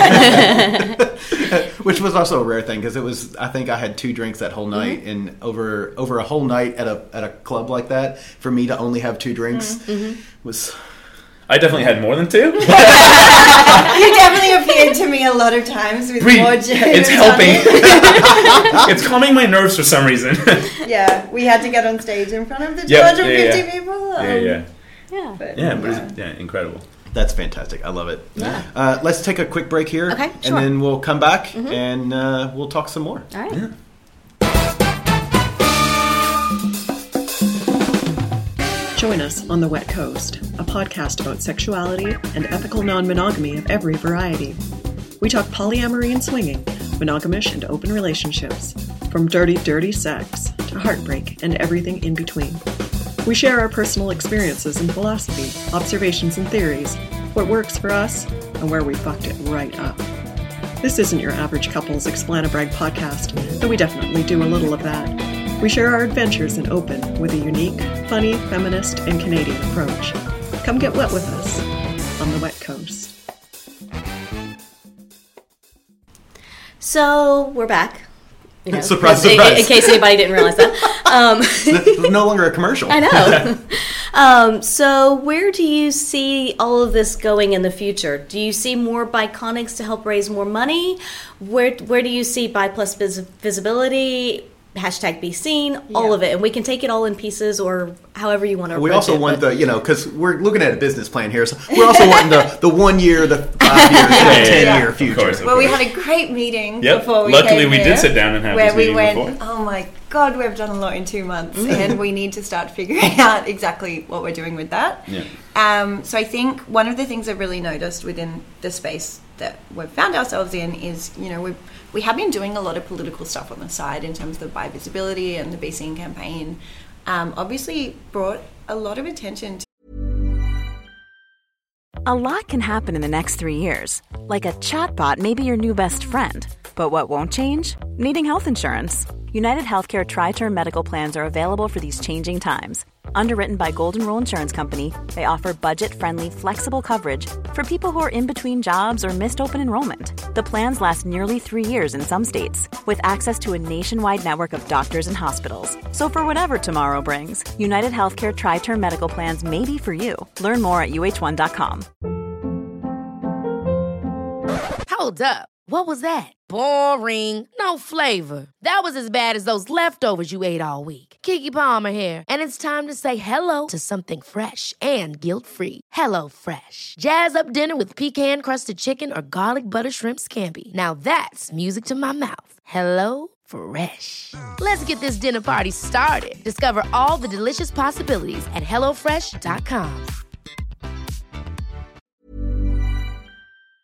Which was also a rare thing because it was, I think I had two drinks that whole night, mm-hmm. and over over a whole night at a at a club like that, for me to only have two drinks mm-hmm. was... I definitely had more than two. You definitely appeared to me a lot of times with Breathe. more gin. It's helping. It's calming my nerves for some reason. Yeah, we had to get on stage in front of the yep. two hundred fifty yeah, yeah. people. Um, yeah, yeah. Yeah. But, yeah, but yeah. It's, yeah, incredible. That's fantastic. I love it. Yeah. Uh, let's take a quick break here. Okay, and sure. then we'll come back mm-hmm. and uh, we'll talk some more. All right. Yeah. Join us on The Wet Coast, a podcast about sexuality and ethical non-monogamy of every variety. We talk polyamory and swinging, monogamish and open relationships, from dirty, dirty sex to heartbreak and everything in between. We share our personal experiences and philosophy, observations and theories, what works for us, and where we fucked it right up. This isn't your average couple's Explanabrag podcast, though we definitely do a little of that. We share our adventures in open with a unique, funny, feminist, and Canadian approach. Come get wet with us on The Wet Coast. So, we're back. You know, surprise, in, surprise. In case anybody didn't realize that. Um, It's no longer a commercial. I know. um, so where do you see all of this going in the future? Do you see more Biconics to help raise more money? Where where do you see Bi Plus vis- visibility? Hashtag be seen, all Yeah. of it. And we can take it all in pieces or however you want to We approach also it, want but- the, you know, because we're looking at a business plan here, so we're also wanting the, the one year, the five year, Yeah, the ten yeah, year of future. course, of Well, we course. had a great meeting Yep. before we Luckily, came we did here, sit down and have where this we meeting went, before. oh my god, we've done a lot in two months, and we need to start figuring out exactly what we're doing with that. Yeah. Um, so I think one of the things I've really noticed within the space that we've found ourselves in is, you know, we we have been doing a lot of political stuff on the side in terms of the Bi Visibility and the Be Seen campaign. Um, obviously brought a lot of attention to A lot can happen in the next three years. Like a chatbot may be your new best friend. But what won't change? Needing health insurance. United Healthcare Tri-Term Medical Plans are available for these changing times. Underwritten by Golden Rule Insurance Company, they offer budget-friendly, flexible coverage for people who are in between jobs or missed open enrollment. The plans last nearly three years in some states, with access to a nationwide network of doctors and hospitals. So for whatever tomorrow brings, United Healthcare Tri-Term Medical Plans may be for you. Learn more at U H one dot com. Hold up. What was that? Boring. No flavor. That was as bad as those leftovers you ate all week. Keke Palmer here, and it's time to say hello to something fresh and guilt-free. Hello Fresh. Jazz up dinner with pecan-crusted chicken or garlic butter shrimp scampi. Now that's music to my mouth. Hello Fresh. Let's get this dinner party started. Discover all the delicious possibilities at hello fresh dot com.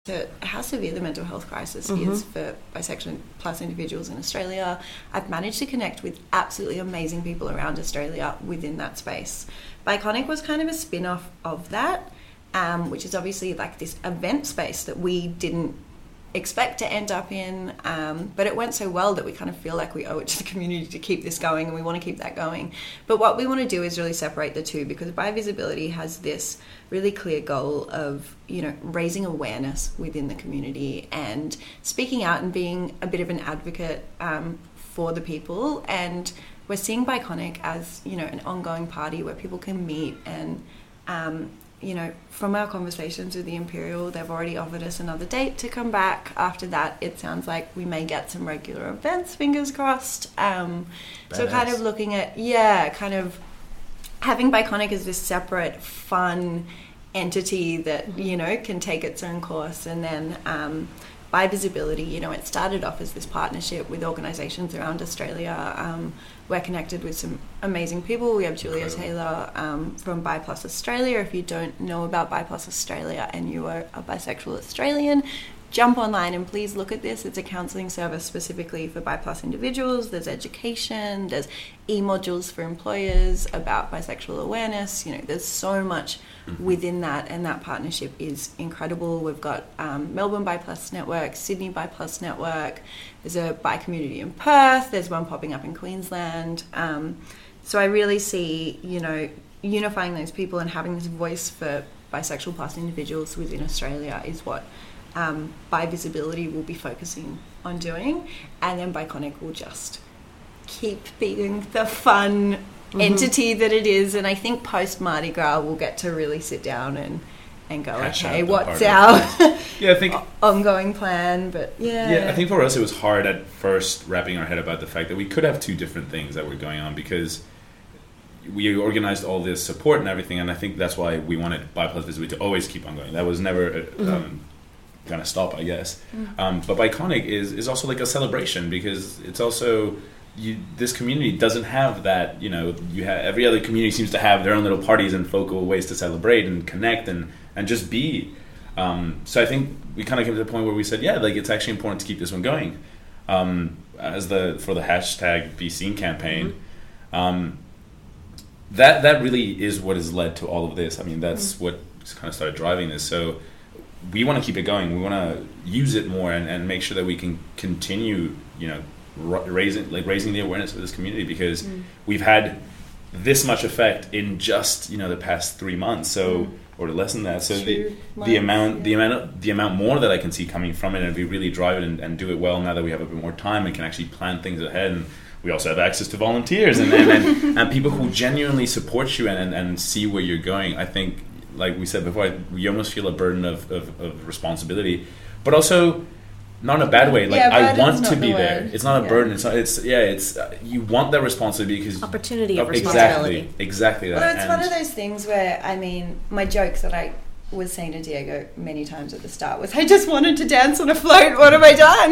to how severe the mental health crisis Mhm. is for bisexual plus individuals in Australia. I've managed to connect with absolutely amazing people around Australia within that space. Biconic was kind of a spin-off of that, um, which is obviously like this event space that we didn't expect to end up in, um, but it went so well that we kind of feel like we owe it to the community to keep this going, and we want to keep that going. But what we want to do is really separate the two, because Bi-Visibility has this really clear goal of, you know, raising awareness within the community and speaking out and being a bit of an advocate um, for the people. And we're seeing Biconic as, you know, an ongoing party where people can meet and um, you know, from our conversations with the Imperial, they've already offered us another date to come back. After that, it sounds like we may get some regular events, fingers crossed. Um, so kind of looking at, yeah, kind of having Biconic as this separate, fun entity that, you know, can take its own course. And then um, Bi-Visibility, you know, it started off as this partnership with organisations around Australia. Um, we're connected with some amazing people. We have Julia Taylor um, from Bi Plus Australia. If you don't know about Bi Plus Australia and you are a bisexual Australian, jump online and please look at this. It's a counselling service specifically for Bi Plus individuals. There's education, there's e-modules for employers about bisexual awareness. You know, there's so much within that, and that partnership is incredible. We've got um, Melbourne Bi Plus Network, Sydney Bi Plus Network. There's a bi community in Perth. There's one popping up in Queensland. Um, so I really see, you know, unifying those people and having this voice for bisexual plus individuals within Australia is what um, Bi-Visibility will be focusing on doing, and then Biconic will just keep being the fun mm-hmm. entity that it is. And I think post Mardi Gras we'll get to really sit down and and go, Hash okay, what's our yeah, I think ongoing plan? But yeah, yeah, I think for us it was hard at first wrapping our head about the fact that we could have two different things that were going on, because we organized all this support and everything, and I think that's why we wanted Bi Plus Visibility to always keep on going. That was never mm-hmm. um, going to stop, I guess. Mm-hmm. Um, but Biconic is is also like a celebration, because it's also you, this community doesn't have that. You know, you have every other community seems to have their own little parties and focal ways to celebrate and connect and and just be. Um, so I think we kind of came to the point where we said, yeah, like it's actually important to keep this one going. Um, as the for the hashtag Be Seen campaign. Mm-hmm. Um, That that really is what has led to all of this. I mean, that's mm. what kind of started driving this. So we want to keep it going. We want to use it more and, and make sure that we can continue, you know, r- raising like raising the awareness of this community, because mm. we've had this much effect in just, you know, the past three months. So mm. or less than that. So True. the months, the amount yeah. the amount the amount more that I can see coming from it, and if we really drive it and, and do it well now that we have a bit more time and can actually plan things ahead. And we also have access to volunteers and and, and, and people who genuinely support you and, and, and see where you're going. I think, like we said before, we almost feel a burden of, of, of responsibility, but also not in a bad way. Like yeah, I want to the be word. there. It's not a yeah. burden. It's not, it's yeah. It's uh, you want that responsibility because opportunity of oh, responsibility. Exactly, exactly that. Well, it's and one of those things where, I mean, my jokes that I was saying to Diego many times at the start was, I just wanted to dance on a float. What have I done?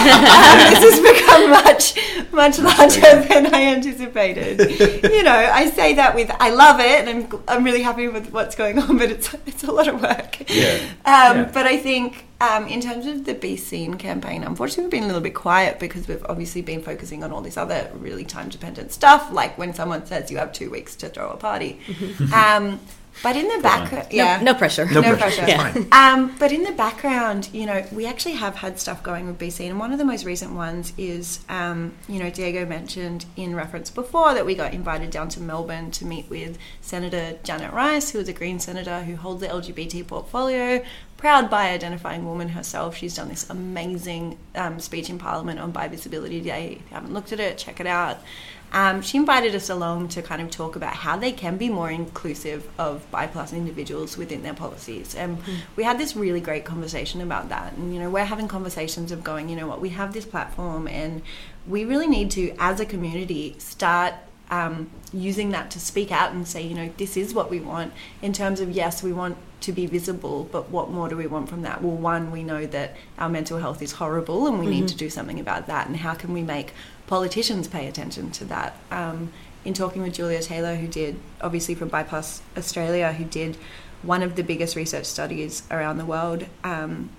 um, this has become much, much larger than I anticipated. You know, I say that with, I love it, and I'm, I'm really happy with what's going on, but it's it's a lot of work. Yeah. Um, yeah. But I think um, in terms of the Be Seen campaign, unfortunately we've been a little bit quiet because we've obviously been focusing on all this other really time-dependent stuff, like when someone says you have two weeks to throw a party. um, But in the background, yeah, no, no pressure, no, no pressure. pressure. Yeah. Fine. Um, but in the background, you know, we actually have had stuff going with Be Seen, and one of the most recent ones is, um, you know, Diego mentioned in reference before that we got invited down to Melbourne to meet with Senator Janet Rice, who is a Green senator who holds the L G B T portfolio. Proud bi-identifying woman herself. She's done this amazing um, speech in Parliament on Bi-Visibility Day. If you haven't looked at it, check it out. Um, she invited us along to kind of talk about how they can be more inclusive of bi plus individuals within their policies. And mm. we had this really great conversation about that. And, you know, we're having conversations of going, you know what, we have this platform and we really need to, as a community, start um, using that to speak out and say, you know, this is what we want in terms of, yes, we want to be visible, but what more do we want from that? Well, one, we know that our mental health is horrible and we mm-hmm. need to do something about that. And how can we make politicians pay attention to that? Um, in talking with Julia Taylor, who did, obviously from Bi Plus Australia, who did one of the biggest research studies around the world, um,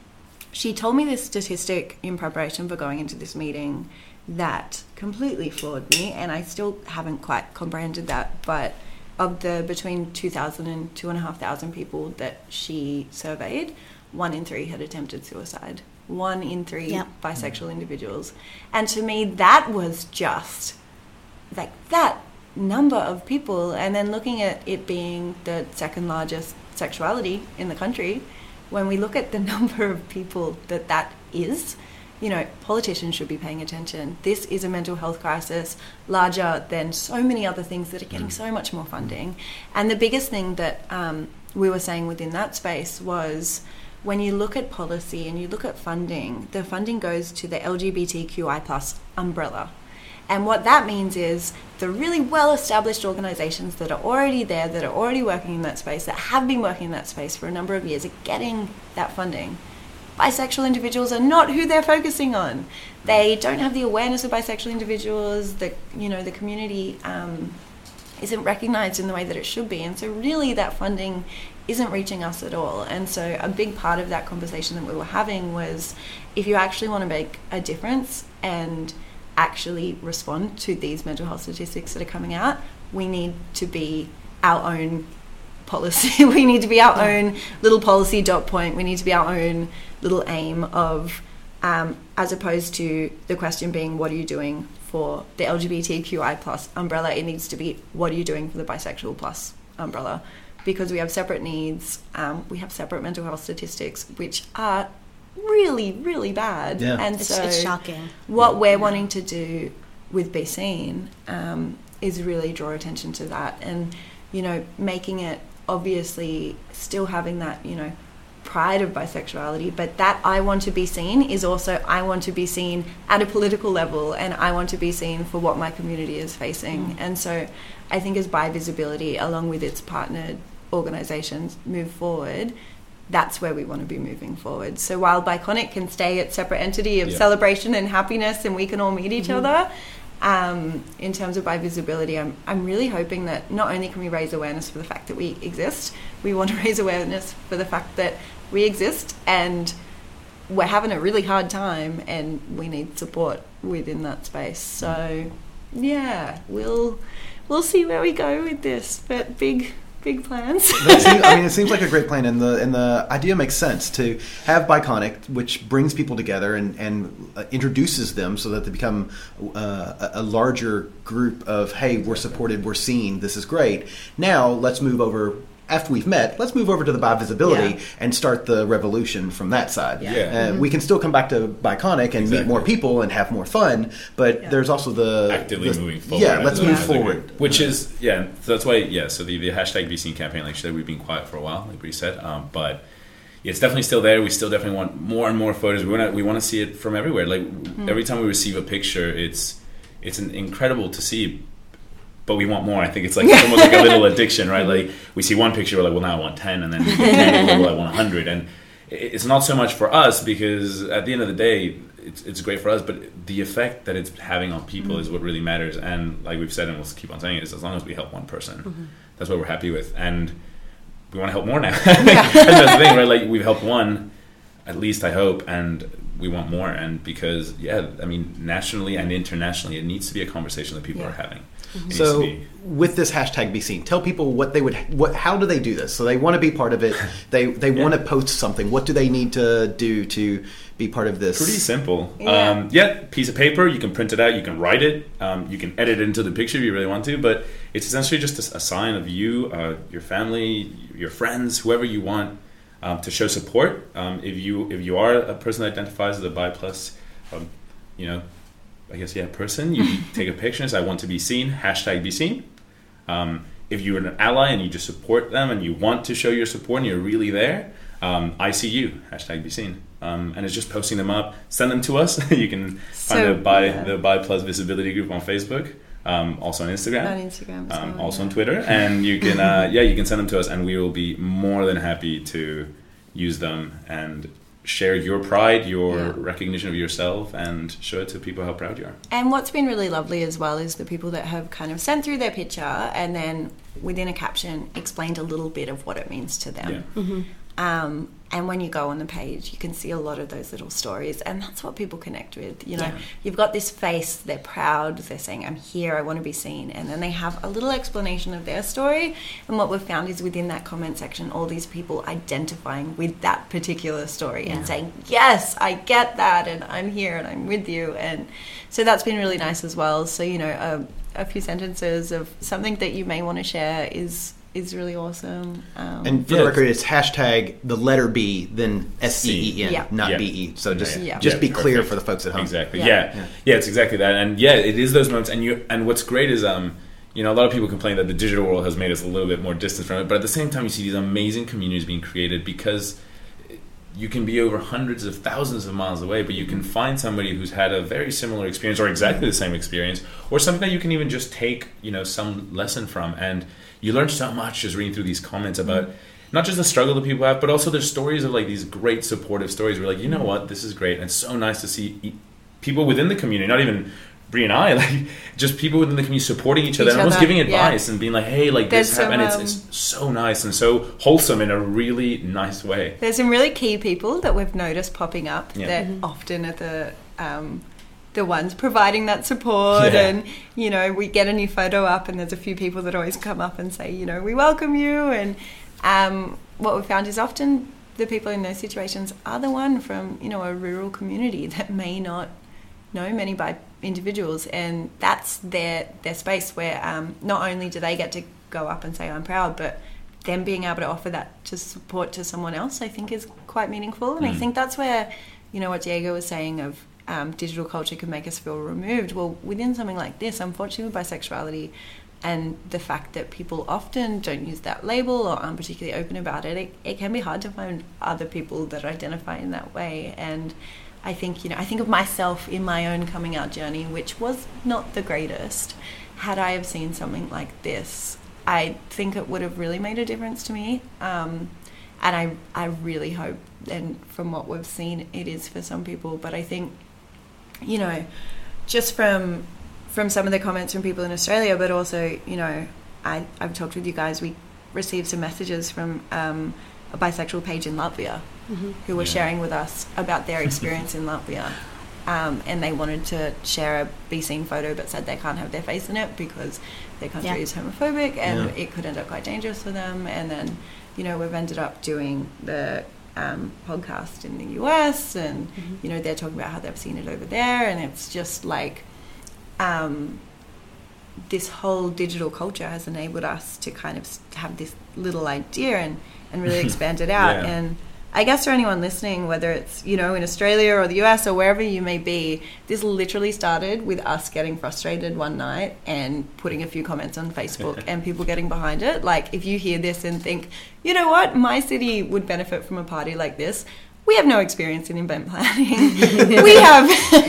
she told me this statistic in preparation for going into this meeting that completely floored me, and I still haven't quite comprehended that. But of the between two thousand and two and a half thousand people that she surveyed, one in three had attempted suicide. One in three yep. bisexual individuals. And to me, that was just like that number of people. And then looking at it being the second largest sexuality in the country, when we look at the number of people that that is, you know, politicians should be paying attention. This is a mental health crisis larger than so many other things that are getting so much more funding. And the biggest thing that um, we were saying within that space was, when you look at policy and you look at funding, the funding goes to the L G B T Q I plus umbrella. And what that means is the really well-established organisations that are already there, that are already working in that space, that have been working in that space for a number of years, are getting that funding. Bisexual individuals are not who they're focusing on. They don't have the awareness of bisexual individuals. The, you know, the community um, isn't recognised in the way that it should be. And so really that funding isn't reaching us at all. And so a big part of that conversation that we were having was, if you actually want to make a difference and actually respond to these mental health statistics that are coming out, we need to be our own policy. We need to be our own little policy dot point. We need to be our own little aim of, um, as opposed to the question being, what are you doing for the L G B T Q I plus umbrella? It needs to be, what are you doing for the bisexual plus umbrella? Because we have separate needs, um, we have separate mental health statistics, which are really, really bad. Yeah. And it's, so it's shocking. What yeah. we're wanting to do with Be Seen um, is really draw attention to that, and, you know, making it obviously still having that, you know, pride of bisexuality, but that I want to be seen is also I want to be seen at a political level, and I want to be seen for what my community is facing. Mm. And so I think as Bi Visibility, along with its partnered organisations, move forward, that's where we want to be moving forward. So while Biconic can stay its separate entity of yeah. celebration and happiness, and we can all meet each mm-hmm. other, um, in terms of Bi Visibility, I'm, I'm really hoping that not only can we raise awareness for the fact that we exist, we want to raise awareness for the fact that we exist and we're having a really hard time and we need support within that space. So yeah, we'll we'll see where we go with this, but big big plans. That seems, I mean, it seems like a great plan, and the and the idea makes sense to have Biconic, which brings people together and and uh, introduces them so that they become uh, a, a larger group of, hey, we're supported, we're seen, this is great. Now let's move over. After we've met, let's move over to the Bi Visibility yeah. and start the revolution from that side. Yeah. Uh, Mm-hmm. We can still come back to Biconic and exactly. meet more people and have more fun, but yeah. there's also the actively the, moving forward. Yeah, let's move forward. Which is yeah, so that's why yeah. So the, the hashtag Be Seen campaign, like you said, we've been quiet for a while, like Bree said, um, but yeah, it's definitely still there. We still definitely want more and more photos. We want to we want to see it from everywhere. Like mm-hmm. every time we receive a picture, it's it's an incredible to see. But we want more. I think it's like it's almost like a little addiction, right? Like we see one picture, we're like, well, now I want ten, and then ten, well, I want a hundred. And it's not so much for us, because at the end of the day, it's it's great for us, but the effect that it's having on people mm-hmm. is what really matters. And like we've said, and we'll keep on saying it, is as long as we help one person, mm-hmm. that's what we're happy with. And we want to help more now. That's the thing, right? Like we've helped one, at least I hope, and we want more. And because, yeah, I mean, nationally and internationally, it needs to be a conversation that people yeah. are having. Mm-hmm. So with this hashtag Be Seen, tell people what they would, what, how do they do this? So they want to be part of it. They they yeah. want to post something. What do they need to do to be part of this? Pretty simple. Yeah. Um, yeah, piece of paper. You can print it out. You can write it. Um, you can edit it into the picture if you really want to. But it's essentially just a, a sign of you, uh, your family, your friends, whoever you want um, to show support. Um, if you if you are a person that identifies as a bi plus, um, you know. I guess, yeah, person, you take a picture and say, I want to be seen, hashtag Be Seen. Um, if you're an ally and you just support them and you want to show your support and you're really there, um, I see you, hashtag Be Seen. Um, and it's just posting them up. Send them to us. You can find so, the Bi yeah. the Bi Plus Visibility group on Facebook, um, also on Instagram, on Instagram, um, well, also yeah. on Twitter, and you can, uh, yeah, you can send them to us, and we will be more than happy to use them and share your pride, your yeah. recognition of yourself, and show it to people how proud you are. And what's been really lovely as well is the people that have kind of sent through their picture and then within a caption explained a little bit of what it means to them. Yeah. Mm-hmm. Um, and when you go on the page, you can see a lot of those little stories, and that's what people connect with. You know, Yeah. you've got this face, they're proud, they're saying, I'm here, I want to be seen. And then they have a little explanation of their story. And what we've found is within that comment section, all these people identifying with that particular story Yeah. and saying, yes, I get that, and I'm here, and I'm with you. And so that's been really nice as well. So, you know, a, a few sentences of something that you may want to share is is really awesome. Um, And for Yeah. the record, it's hashtag the letter B, then S E E N, Yeah. not Yeah. B E. So just Yeah. just Yeah, be clear perfect. for the folks at home. Exactly. Yeah. Yeah. Yeah. yeah. It's exactly that. And yeah, it is those moments. And you and what's great is um, you know, a lot of people complain that the digital world has made us a little bit more distant from it, but at the same time, you see these amazing communities being created because you can be over hundreds of thousands of miles away, but you can find somebody who's had a very similar experience or exactly the same experience, or something that you can even just take, you know, some lesson from. And you learn so much just reading through these comments about not just the struggle that people have, but also there's stories of like these great supportive stories where like, you know what, this is great. And it's so nice to see e- people within the community, not even Brie and I, like just people within the community supporting each other, Each and almost other, giving advice yeah. and being like, hey, like There's this happened. some, It's, um, it's so nice and so wholesome in a really nice way. There's some really key people that we've noticed popping up Yeah. that often are the um, the ones providing that support. Yeah. And, you know, we get a new photo up and there's a few people that always come up and say, you know, we welcome you. And um, what we found is often the people in those situations are the one from, you know, a rural community that may not know many by individuals, and that's their their space where um, not only do they get to go up and say I'm proud, but them being able to offer that to support to someone else, I think is quite meaningful. And I think that's where, you know, what Diego was saying of um, digital culture can make us feel removed. Well, within something like this, unfortunately, bisexuality and the fact that people often don't use that label or aren't particularly open about it, it, it can be hard to find other people that identify in that way. And I think, you know, I think of myself in my own coming out journey, which was not the greatest. Had I have seen something like this, I think it would have really made a difference to me. Um, and I, I really hope, and from what we've seen, it is for some people. But I think, you know, just from from some of the comments from people in Australia, but also, you know, I, I've talked with you guys, we received some messages from um, a bisexual page in Latvia mm-hmm. who were Yeah. sharing with us about their experience in Latvia. Um, and they wanted to share a be seen photo but said they can't have their face in it because their country Yeah. is homophobic and Yeah. it could end up quite dangerous for them. And then, you know, we've ended up doing the um, podcast in the U S and, Mm-hmm. you know, they're talking about how they've seen it over there, and it's just like um, this whole digital culture has enabled us to kind of have this little idea and, and really expand it out. Yeah. And I guess for anyone listening, whether it's, you know, in Australia or the U S or wherever you may be, this literally started with us getting frustrated one night and putting a few comments on Facebook and people getting behind it. Like, if you hear this and think, you know what, my city would benefit from a party like this, we have no experience in event planning. we have,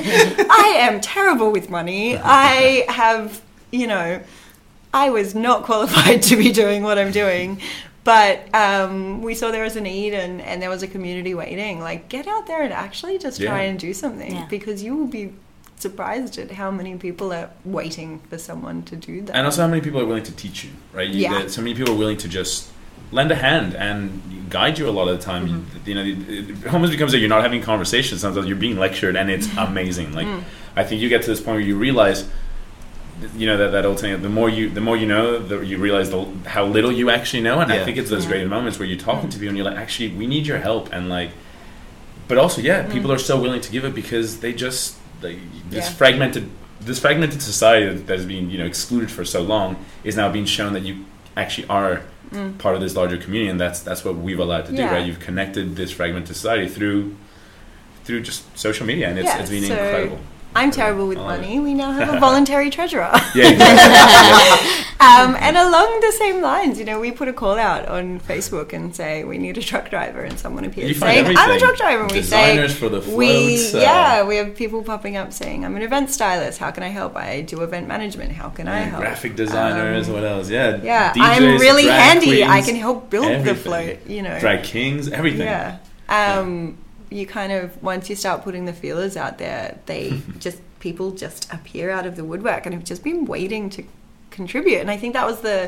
I am terrible with money. I have, you know, I was not qualified to be doing what I'm doing. But um, we saw there was a need and, and there was a community waiting. Like, get out there and actually just try Yeah. and do something Yeah. because you will be surprised at how many people are waiting for someone to do that. And also how many people are willing to teach you, right? You, Yeah. that so many people are willing to just lend a hand and guide you a lot of the time. Mm-hmm. You, you know, it almost becomes like you're not having conversations. Sometimes you're being lectured, and it's amazing. Like, Mm. I think you get to this point where you realize, you know, that, that old saying, the more you the more you know, the, you realize the, how little you actually know. And Yeah. I think it's those Yeah. great moments where you're talking to people and you're like, actually, we need your help. And like, but also, yeah, people are so willing to give it because they just, like, this Yeah. fragmented this fragmented society that has been, you know, excluded for so long is now being shown that you actually are part of this larger community, and that's that's what we've allowed to do, Yeah. right? You've connected this fragmented society through through just social media, and it's Yeah, it's been so incredible. I'm terrible with I love money. We now have a voluntary treasurer. Yeah, exactly. Um, and along the same lines, you know, we put a call out on Facebook and say we need a truck driver, and someone appears You find saying I'm a everything. truck driver. And we Designers say for the we floats, uh, yeah, we have people popping up saying I'm an event stylist. How can I help? I do event management. How can I Yeah, help? graphic designers, Um, what else? Yeah, Yeah, D Js, I'm really drag handy. I queens, can help build the everything. float. You know, Drag kings, everything. yeah. Um, you kind of, once you start putting the feelers out there, they just, people just appear out of the woodwork and have just been waiting to contribute. And I think that was the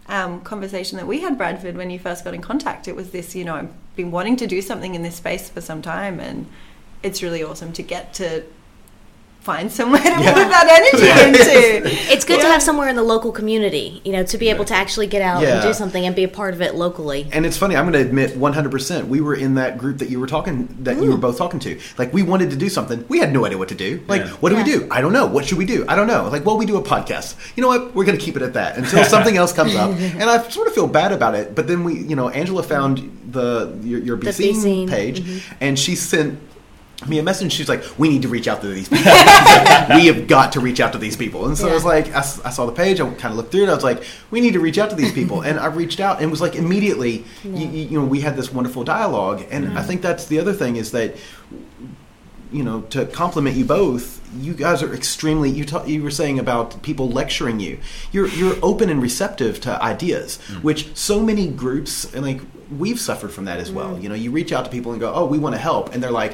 um, conversation that we had, Bradford, when you first got in contact. It was this, you know, I've been wanting to do something in this space for some time, and it's really awesome to get to find somewhere to yeah. put that energy into. It's good yeah. to have somewhere in the local community, you know, to be able to actually get out yeah. and do something and be a part of it locally. And it's funny, I'm going to admit one hundred percent, we were in that group that you were talking, that Ooh. you were both talking to. Like, we wanted to do something. We had no idea what to do. Like, yeah. what do yeah. we do? I don't know. What should we do? I don't know. Like, well, we do a podcast. You know what? We're going to keep it at that until something else comes up. And I sort of feel bad about it. But then we, you know, Angela found the your, your Be Seen page, mm-hmm. and she sent me a message. She's like, we need to reach out to these people. We have got to reach out to these people. And so yeah. I was like, I, I saw the page, I kind of looked through it, I was like, we need to reach out to these people. And I reached out, and it was like immediately, yeah. you, you know, we had this wonderful dialogue. And mm-hmm. I think that's the other thing is that, you know, to compliment you both, you guys are extremely, you ta- you were saying about people lecturing you. You're you're open and receptive to ideas, mm-hmm. which so many groups, and like, we've suffered from that as well. Mm-hmm. You know, you reach out to people and go, oh, we want to help. And they're like,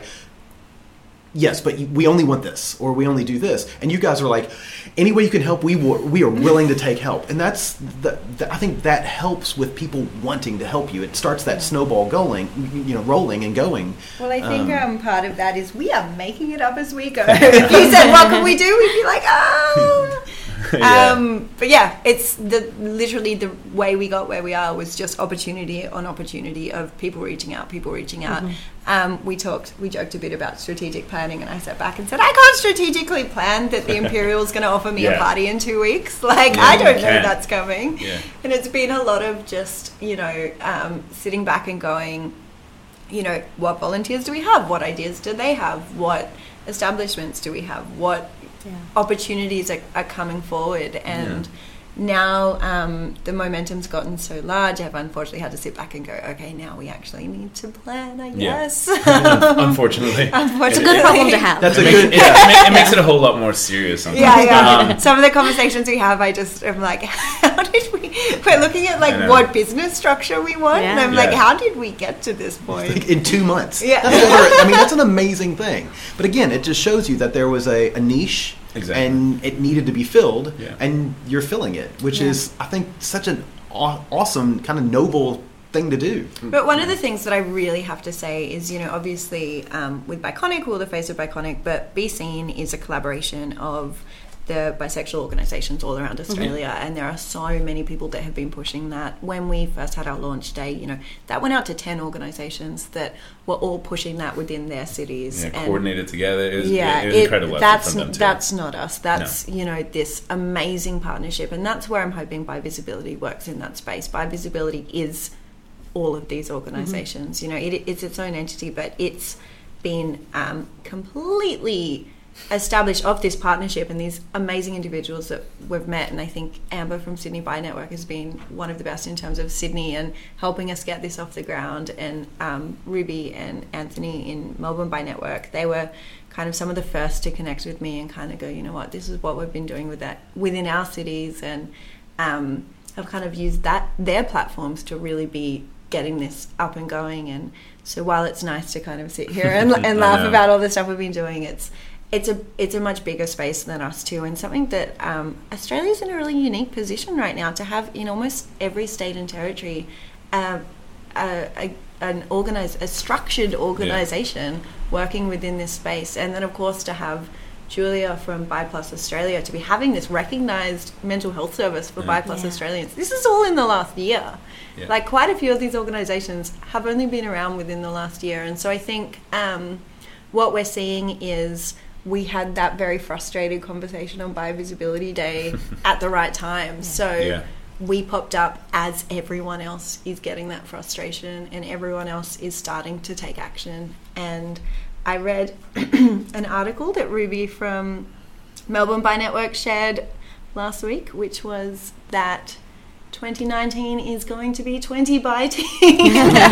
yes, but we only want this, or we only do this. And you guys are like, any way you can help, we w- we are willing to take help. And that's, the, the, I think that helps with people wanting to help you. It starts that snowball going, you know, rolling and going. Well, I think um, um, part of that is we are making it up as we go. If you said, what can we do? We'd be like, ah. yeah. Um, but yeah, it's the literally the way we got where we are was just opportunity on opportunity of people reaching out, people reaching out. Mm-hmm. Um, we talked, we joked a bit about strategic planning, and I sat back and said, I can't strategically plan that the Imperial is going to offer me yeah. a party in two weeks. Like, yeah, I don't know that's coming. Yeah. And it's been a lot of just, you know, um, sitting back and going, you know, what volunteers do we have? What ideas do they have? What establishments do we have? What yeah. opportunities are, are coming forward? And yeah. now um, the momentum's gotten so large, I've unfortunately had to sit back and go, okay, now we actually need to plan, I guess. Yeah. Unfortunately. Unfortunately. It's a good problem to have. That's it a makes, good, it, yeah. it makes it a whole lot more serious sometimes. Yeah, yeah. Um, Some of the conversations we have, I just am like, how did we, we're looking at like what business structure we want, yeah. and I'm yeah. like, how did we get to this point? Like in two months. Yeah. That's over, I mean, that's an amazing thing. But again, it just shows you that there was a, a niche. Exactly. And it needed to be filled, yeah. and you're filling it, which yeah. is, I think, such an aw- awesome, kind of noble thing to do. But one of the things that I really have to say is, you know, obviously um, with Biconic, we're the face of Biconic, but Be Seen is a collaboration of the bisexual organisations all around Australia, mm-hmm. and there are so many people that have been pushing that. When we first had our launch day, you know, that went out to ten organisations that were all pushing that within their cities. Yeah, and coordinated together. It was, yeah, it was it, incredible. That's, from them too. that's not us. That's, no. you know, this amazing partnership, and that's where I'm hoping Bi Visibility works in that space. Bi Visibility is all of these organisations. Mm-hmm. You know, it, it's its own entity, but it's been um, completely established of this partnership and these amazing individuals that we've met. And I think Amber from Sydney Bi Network has been one of the best in terms of Sydney and helping us get this off the ground, and um, Ruby and Anthony in Melbourne Bi Network, they were kind of some of the first to connect with me and kind of go, you know what, this is what we've been doing with that within our cities, and um, have kind of used that their platforms to really be getting this up and going. And so while it's nice to kind of sit here and, and laugh about all the stuff we've been doing, it's It's a it's a much bigger space than us too, and something that um, Australia's in a really unique position right now to have in almost every state and territory uh, a, a, an organized, a structured organisation yeah. working within this space, and then of course to have Julia from Bi Plus Australia to be having this recognised mental health service for yeah. Bi Plus yeah. Australians. This is all in the last year. Yeah. Like quite a few of these organisations have only been around within the last year, and so I think um, what we're seeing is we had that very frustrated conversation on Bi Visibility Day at the right time. So yeah. we popped up as everyone else is getting that frustration, and everyone else is starting to take action. And I read an article that Ruby from Melbourne Bi Network shared last week, which was that twenty nineteen is going to be twenty bi-teen.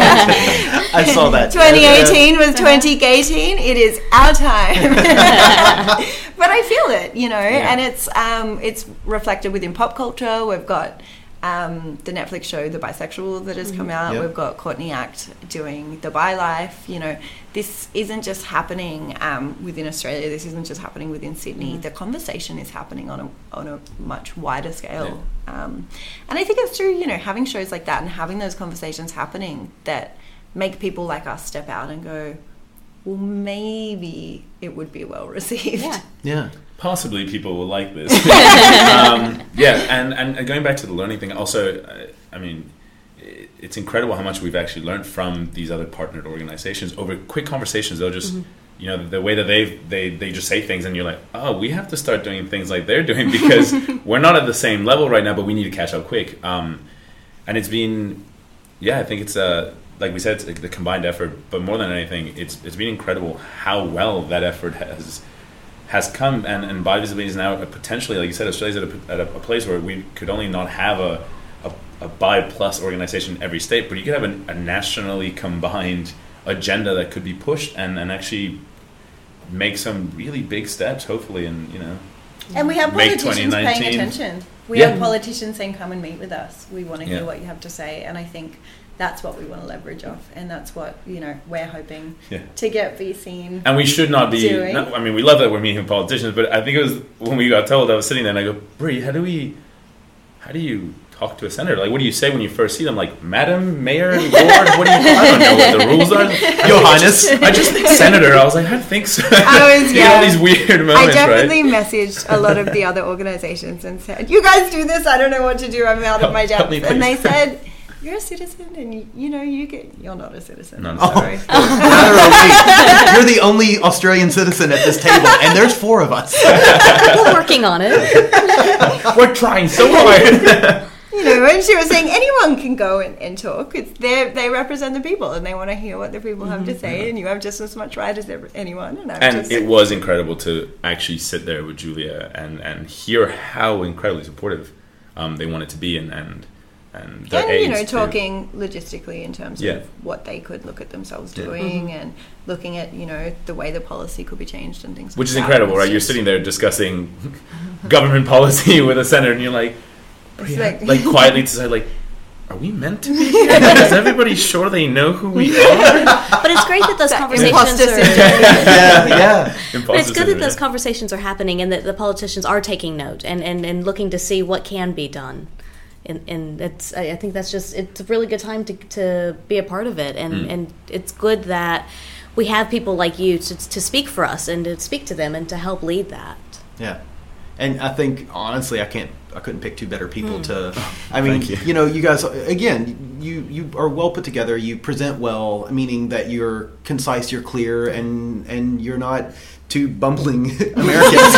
I saw that. twenty eighteen was twenty gay-teen. It is our time. But I feel it, you know, yeah. and it's um, it's reflected within pop culture. We've got um, the Netflix show The Bisexual that has Mm-hmm. come out. Yep. We've got Courtney Act doing The Bi Life. You know, this isn't just happening um, within Australia. This isn't just happening within Sydney. Mm-hmm. The conversation is happening on a on a much wider scale. Yeah. Um, and I think it's through, you know, having shows like that and having those conversations happening that make people like us step out and go, well, maybe it would be well received. Yeah. Yeah. Possibly people will like this. um, yeah, and, and going back to the learning thing, also, uh, I mean, it, it's incredible how much we've actually learned from these other partnered organizations over quick conversations. They'll just, mm-hmm. you know, the way that they they they just say things, and you're like, oh, we have to start doing things like they're doing because we're not at the same level right now, but we need to catch up quick. Um, and it's been, yeah, I think it's a. Like we said, it's the combined effort, but more than anything, it's it's been incredible how well that effort has has come, and, and Bi-Visibility is now a potentially, like you said, Australia's at a, at a, a place where we could only not have a, a, a Bi-plus organization in every state, but you could have a, a nationally combined agenda that could be pushed and, and actually make some really big steps, hopefully, and you know. And we have politicians paying attention. We yeah. have politicians saying, come and meet with us. We want to hear yeah. what you have to say. And I think that's what we want to leverage off. And that's what, you know, we're hoping yeah. to get be seen. And we should not be, not, I mean, we love that we're meeting politicians, but I think it was when we got told, I was sitting there and I go, Brie, how do we, how do you talk to a senator? Like, what do you say when you first see them? Like, Madam, Mayor, Lord, what do you, I don't know what the rules are. Your Highness. I just think senator. I was like, I don't think so. I was, yeah. all these weird moments, I definitely right? messaged a lot of the other organizations and said, you guys do this, I don't know what to do, I'm out help, of my depth. Me, and they said, you're a citizen and you, you know, you get, you're not a citizen. No, I'm no. sorry. Oh. You're the only Australian citizen at this table, and there's four of us. We're working on it. We're trying so hard. You know, and she was saying anyone can go and, and talk. It's they they represent the people, and they want to hear what the people have to say. And you have just as much right as every, anyone. And, I'm and just, it was incredible to actually sit there with Julia and, and hear how incredibly supportive um, they wanted to be, and and and, their and you know, aides talking too. Logistically in terms yeah. of what they could look at themselves yeah. doing, mm-hmm. and looking at, you know, the way the policy could be changed and things. Which like is that. incredible, right? You're sitting there discussing government policy with a senator, and you're like. Like, like quietly to say, like, are we meant to be here? Is everybody sure they know who we are? But it's great that those that conversations are. yeah, yeah. But it's good that those conversations are happening and that the politicians are taking note and, and, and looking to see what can be done. And, and it's I think that's just it's a really good time to to be a part of it, and, mm. and it's good that we have people like you to to speak for us and to speak to them and to help lead that. Yeah. And I think, honestly, I can't, I couldn't pick two better people mm. to, I mean, you. you know, you guys, again, you, you are well put together, you present well, meaning that you're concise, you're clear, and, and you're not two bumbling Americans.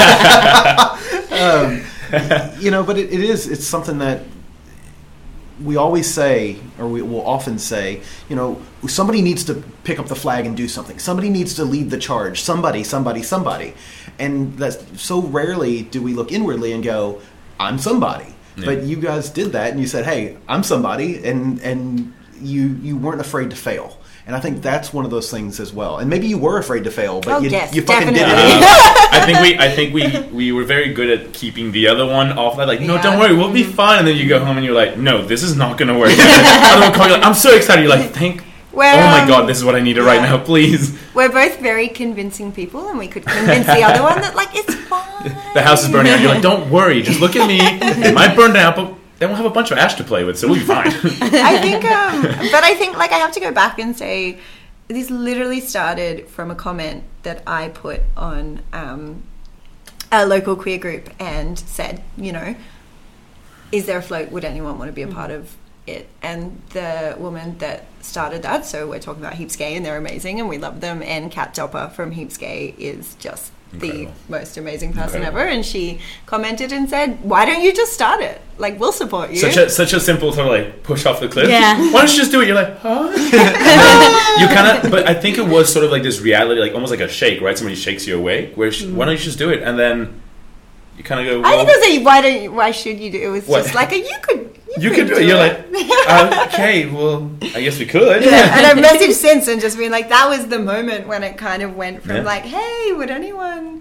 um, you know, but it, it is, it's something that we always say, or we will often say, you know, somebody needs to pick up the flag and do something. Somebody needs to lead the charge. Somebody, somebody, somebody. And that's so rarely do we look inwardly and go, I'm somebody. Yeah. But you guys did that, and you said, hey, I'm somebody, and and you you weren't afraid to fail. And I think that's one of those things as well. And maybe you were afraid to fail, but oh, you, yes, you fucking definitely. did it. Uh, I think we I think we, we were very good at keeping the other one off. Like, no, yeah. don't worry, we'll be fine. And then you go home and you're like, no, this is not going to work. Other one call you like, I'm so excited. You're like, thank. We're, oh my um, God, this is what I needed yeah. right now, please. We're both very convincing people, and we could convince the other one that, like, it's fine. The house is burning out. You're like, don't worry, just look at me. It might burn down, but then we'll have a bunch of ash to play with, so we'll be fine. I think, um, but I think, like, I have to go back and say, this literally started from a comment that I put on um, a local queer group and said, you know, is there a float? Would anyone want to be a part of it? And the woman that started that, so we're talking about Heaps Gay, and they're amazing and we love them, and Kat Joppa from Heaps Gay is just Incredible. The most amazing person Incredible. Ever, and she commented and said, why don't you just start it? Like, we'll support you. Such a such a simple sort of like push off the cliff. Yeah. Why don't you just do it? You're like, huh? You kind of, but I think it was sort of like this reality, like almost like a shake, right? Somebody shakes you awake, where mm. why don't you just do it? And then you kind of go, well, I think it was a, why don't you, why should you do it? It was what? Just like a, you could You, you could do it. You're like, uh, okay, well, I guess we could. Yeah, and I've messaged since and just been like, that was the moment when it kind of went from yeah. like, hey, would anyone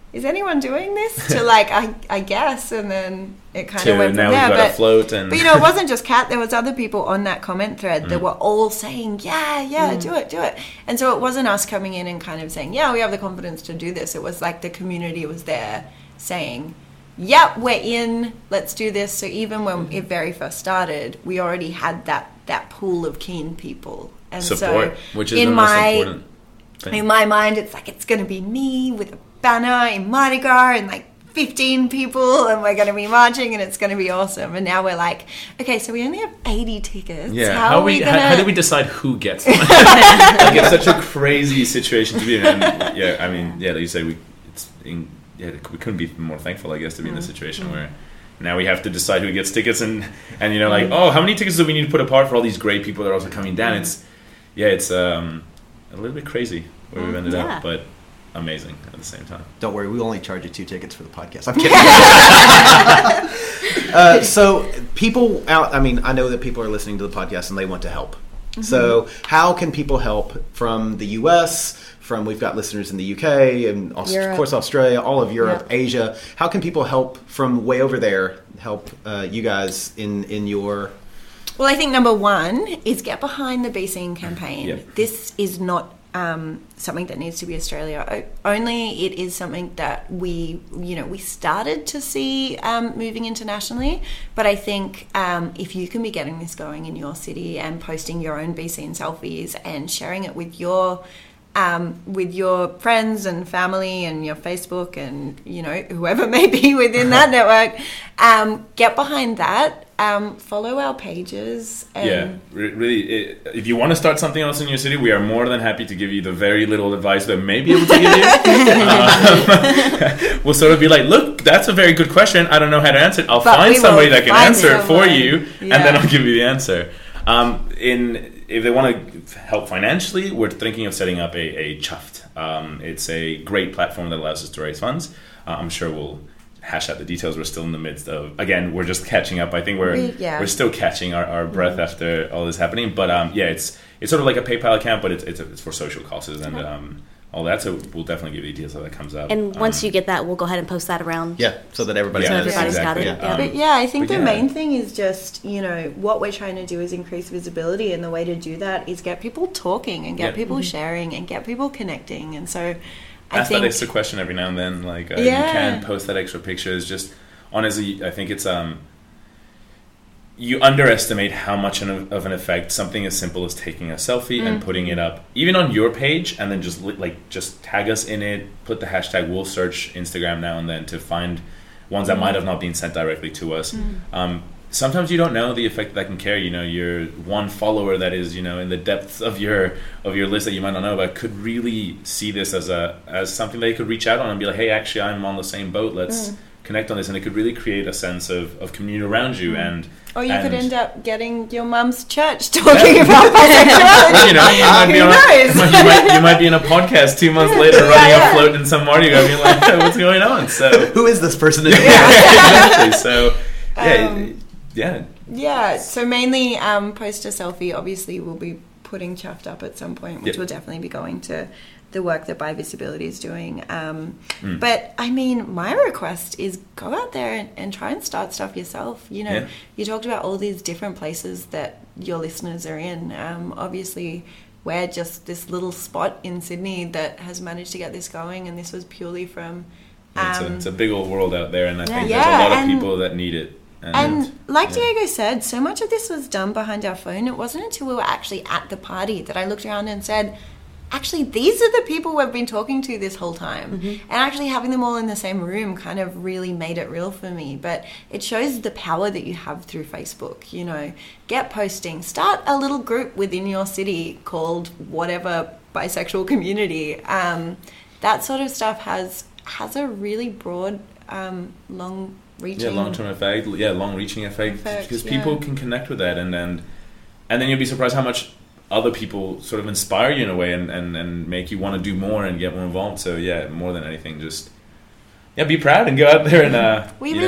is anyone doing this? To like, I, I guess, and then it kind of went from now there. we've got but, a float and... but, you know, it wasn't just Kat. There was other people on that comment thread mm. that were all saying, yeah, yeah, mm. do it, do it. And so it wasn't us coming in and kind of saying, yeah, we have the confidence to do this. It was like the community was there saying, yep, we're in, let's do this. So even when it very first started, we already had that, that pool of keen people. And support, so which is in the my, most important thing. In my mind, it's like, it's going to be me with a banner in Mardi Gras and like fifteen people, and we're going to be marching, and it's going to be awesome. And now we're like, okay, so we only have eighty tickets. Yeah, how, how are we, we gonna... how, how do we decide who gets them? Like, it's such a crazy situation to be in. And yeah, I mean, yeah, like you say, we it's in, yeah, we couldn't be more thankful, I guess, to be mm. in this situation mm. where now we have to decide who gets tickets, and and you know, like, oh, how many tickets do we need to put apart for all these great people that are also coming down? Mm. It's yeah, it's um, a little bit crazy where we've ended yeah. up, but amazing at the same time. Don't worry, we only charge you two tickets for the podcast. I'm kidding. uh, so people out, I mean, I know that people are listening to the podcast and they want to help. Mm-hmm. So how can people help from the U S, from, we've got listeners in the U K, and Aust- of course Australia, all of Europe, yep. Asia. How can people help from way over there, help uh, you guys in, in your... Well, I think number one is get behind the Be Seen campaign. Yep. This is not um, something that needs to be Australia. O- only it is something that we, you know, we started to see um, moving internationally. But I think um, if you can be getting this going in your city and posting your own Be Seen selfies and sharing it with your um, with your friends and family and your Facebook and, you know, whoever may be within that network, um, get behind that. Um, follow our pages. And yeah, re- really, it, if you want to start something else in your city, we are more than happy to give you the very little advice that we may be able to give you. um, we'll sort of be like, look, that's a very good question. I don't know how to answer it. I'll but find somebody that can answer someone. it for you, yeah. and then I'll give you the answer. Um, in if they want to help financially, we're thinking of setting up a, a Chuffed. Um, it's a great platform that allows us to raise funds. Uh, I'm sure we'll hash out the details. We're still in the midst of, again, we're just catching up. I think we're we, yeah. we're still catching our, our breath mm-hmm. after all this happening. But um, yeah, it's it's sort of like a PayPal account, but it's it's, it's for social causes and um, all that. So we'll definitely give you details how that comes up. And um, once you get that, we'll go ahead and post that around. Yeah, so that everybody so yeah, everybody's exactly. got it. Yeah. Yeah. But yeah, I think But the yeah. main thing is just, you know, what we're trying to do is increase visibility, and the way to do that is get people talking and get Yeah. people Mm-hmm. sharing and get people connecting. And so I ask think that extra question every now and then. Like uh, Yeah. you can post that extra picture. It's just honestly, I think it's um. You underestimate how much of an effect something as simple as taking a selfie mm. and putting it up, even on your page, and then just like just tag us in it. Put the hashtag. We'll search Instagram now and then to find ones that mm. might have not been sent directly to us. Mm. Um, sometimes you don't know the effect that can carry. You know, your one follower that is, you know, in the depths of your of your list that you might not know about could really see this as a as something they could reach out on and be like, hey, actually, I'm on the same boat. Let's. Mm. connect on this, and it could really create a sense of, of community around you. And or you and could end up getting your mum's church talking yeah. about bisexuality. You know, you might, be on a, you, might, you might be in a podcast two months later yeah, running yeah. a float in some Mardi Gras being like, hey, what's going on? So who is this person? Yeah, exactly. So yeah, um, yeah, yeah. So mainly um, post a selfie. Obviously, we'll be putting Chuffed up at some point, which yep. will definitely be going to the work that By Visibility is doing. Um, mm. But, I mean, my request is go out there and, and try and start stuff yourself. You know, yeah. you talked about all these different places that your listeners are in. Um, obviously, we're just this little spot in Sydney that has managed to get this going, and this was purely from... Um, it's, a, it's a big old world out there, and I yeah, think yeah, there's a lot of and, people that need it. And, and like yeah. Diego said, so much of this was done behind our phone. It wasn't until we were actually at the party that I looked around and said... actually, these are the people we've been talking to this whole time. Mm-hmm. And actually having them all in the same room kind of really made it real for me. But it shows the power that you have through Facebook. You know, get posting. Start a little group within your city called whatever bisexual community. Um, that sort of stuff has has a really broad, um, long-reaching... Yeah, long-term effect. Yeah, long-reaching effect. effect because yeah. people can connect with that. And then, and then you'll be surprised how much... other people sort of inspire you in a way and, and, and make you want to do more and get more involved. So yeah, more than anything, just yeah, be proud and go out there and uh, we you believe know, in you.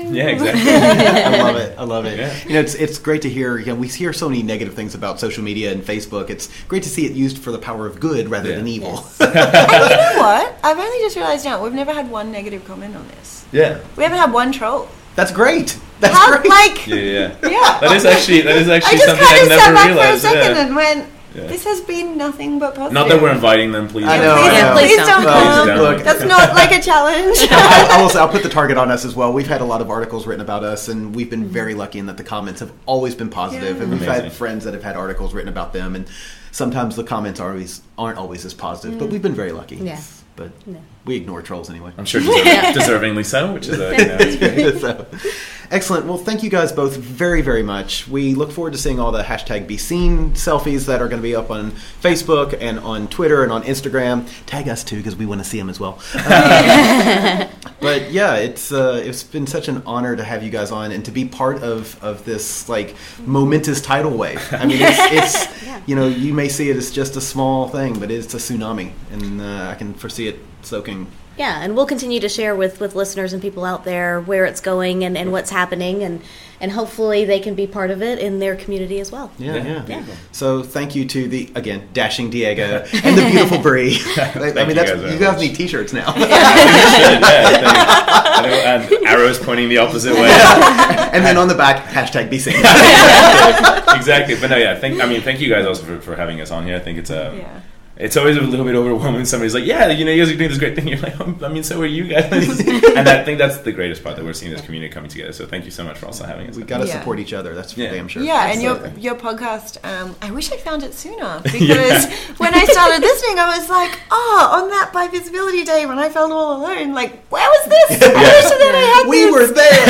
time. Yeah, exactly. I love it. I love it. Yeah. You know, it's it's great to hear. You know, we hear so many negative things about social media and Facebook. It's great to see it used for the power of good rather Yeah. than evil. Yes. And you know what? I've only just realised now, we've never had one negative comment on this. Yeah, We haven't had one troll. that's great. That's How, great. like, Yeah, yeah. yeah. That is actually that is I actually just something kind I've of sat never back for a realized. second Yeah. and went, Yeah. this has been nothing but positive. Not that we're inviting them, please. I don't. know, Please, I know. please don't Well, come. look, That's not like a challenge. I, I will say, I'll put the target on us as well. We've had a lot of articles written about us, and we've been very lucky in that the comments have always been positive. Yeah. And we've Amazing. had friends that have had articles written about them, and sometimes the comments are always aren't always as positive. But we've been very lucky. Yeah. But we ignore trolls anyway. I'm sure deserving, deservingly so, which is a, you know, it's great. So, excellent. Well, thank you guys both very, very much. We look forward to seeing all the hashtag Be Seen selfies that are going to be up on Facebook and on Twitter and on Instagram. Tag us too, because we want to see them as well. Uh, but yeah, it's uh, it's been such an honor to have you guys on and to be part of, of this like momentous tidal wave. I mean, it's, it's you know, you may see it as just a small thing, but it's a tsunami, and uh, I can foresee it soaking. Yeah, and we'll continue to share with, with listeners and people out there where it's going and, and what's happening, and, and hopefully they can be part of it in their community as well. Yeah, yeah. Yeah. So thank you to the, again, dashing Diego and the beautiful Bree. I you mean, that's guys very you guys much. need T-shirts now. Yeah, thanks. And arrows pointing the opposite way. And then on the back, hashtag Be Seen. Exactly. But no, yeah, thank, I mean, thank you guys also for, for having us on here. I think it's a... Yeah. It's always a little bit overwhelming when somebody's like, yeah, you know, you guys are doing this great thing. You're like, oh, I mean, so are you guys. And I think that's the greatest part, that we're seeing this community coming together. So thank you so much for also having us. We got to Yeah. support each other. That's for Yeah. damn sure. Yeah, and your Absolutely. your podcast, um, I wish I found it sooner, because when I started listening, I was like, oh, on that By Visibility Day when I felt all alone, like, where was this? I wish that I had We this. were there.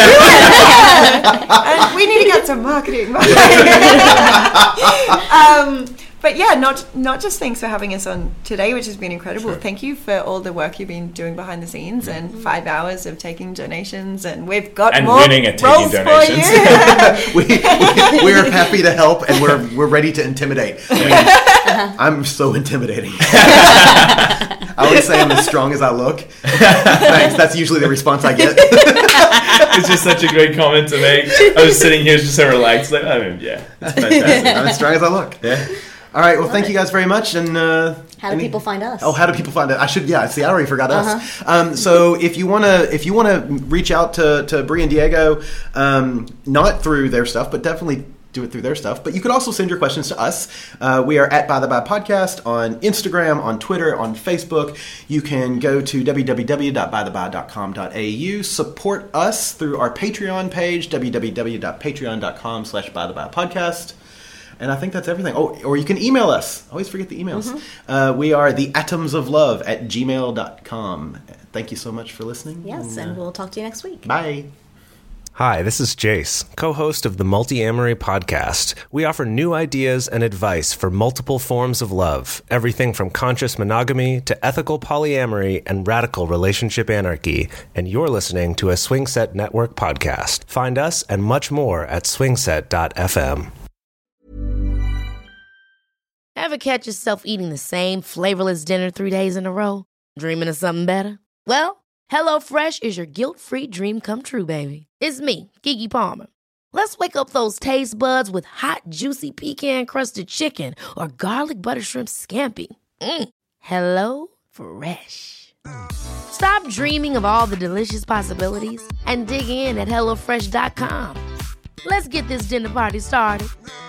And we need to get some marketing. um, but yeah, not not just thanks for having us on today, which has been incredible. Sure. Thank you for all the work you've been doing behind the scenes and five hours of taking donations, and we've got And more winning at taking roles donations. for you. we, we, we're happy to help, and we're we're ready to intimidate. I mean, I'm so intimidating. I always say I'm as strong as I look. Thanks. That's usually the response I get. It's just such a great comment to make. I was sitting here just so relaxed. Like, I mean, yeah, it's fantastic. I'm as strong as I look. Yeah. All right. Well, thank you guys very much. And uh, How do any- people find us? Oh, how do people find it? I should. Yeah. See, I already forgot us. Um, so if you wanna, if you wanna reach out to to Bree and Diego, um, not through their stuff, but definitely do it through their stuff. But you could also send your questions to us. Uh, we are at By the By Podcast on Instagram, on Twitter, on Facebook. You can go to w w w dot by the by dot com dot a u. Support us through our Patreon page, w w w dot patreon dot com slash by the by podcast. And I think that's everything. Oh, or you can email us. Always forget the emails. Mm-hmm. Uh, we are the atoms of love at gmail dot com. Thank you so much for listening. Yes, and uh, we'll talk to you next week. Bye. Hi, this is Jace, co-host of the Multi-Amory podcast. We offer new ideas and advice for multiple forms of love, everything from conscious monogamy to ethical polyamory and radical relationship anarchy. And you're listening to a Swingset Network podcast. Find us and much more at swingset dot f m. Ever catch yourself eating the same flavorless dinner three days in a row? Dreaming of something better? Well, HelloFresh is your guilt-free dream come true, baby. It's me, Keke Palmer. Let's wake up those taste buds with hot, juicy pecan-crusted chicken or garlic butter shrimp scampi. Mm. Hello Fresh. Stop dreaming of all the delicious possibilities and dig in at hello fresh dot com. Let's get this dinner party started.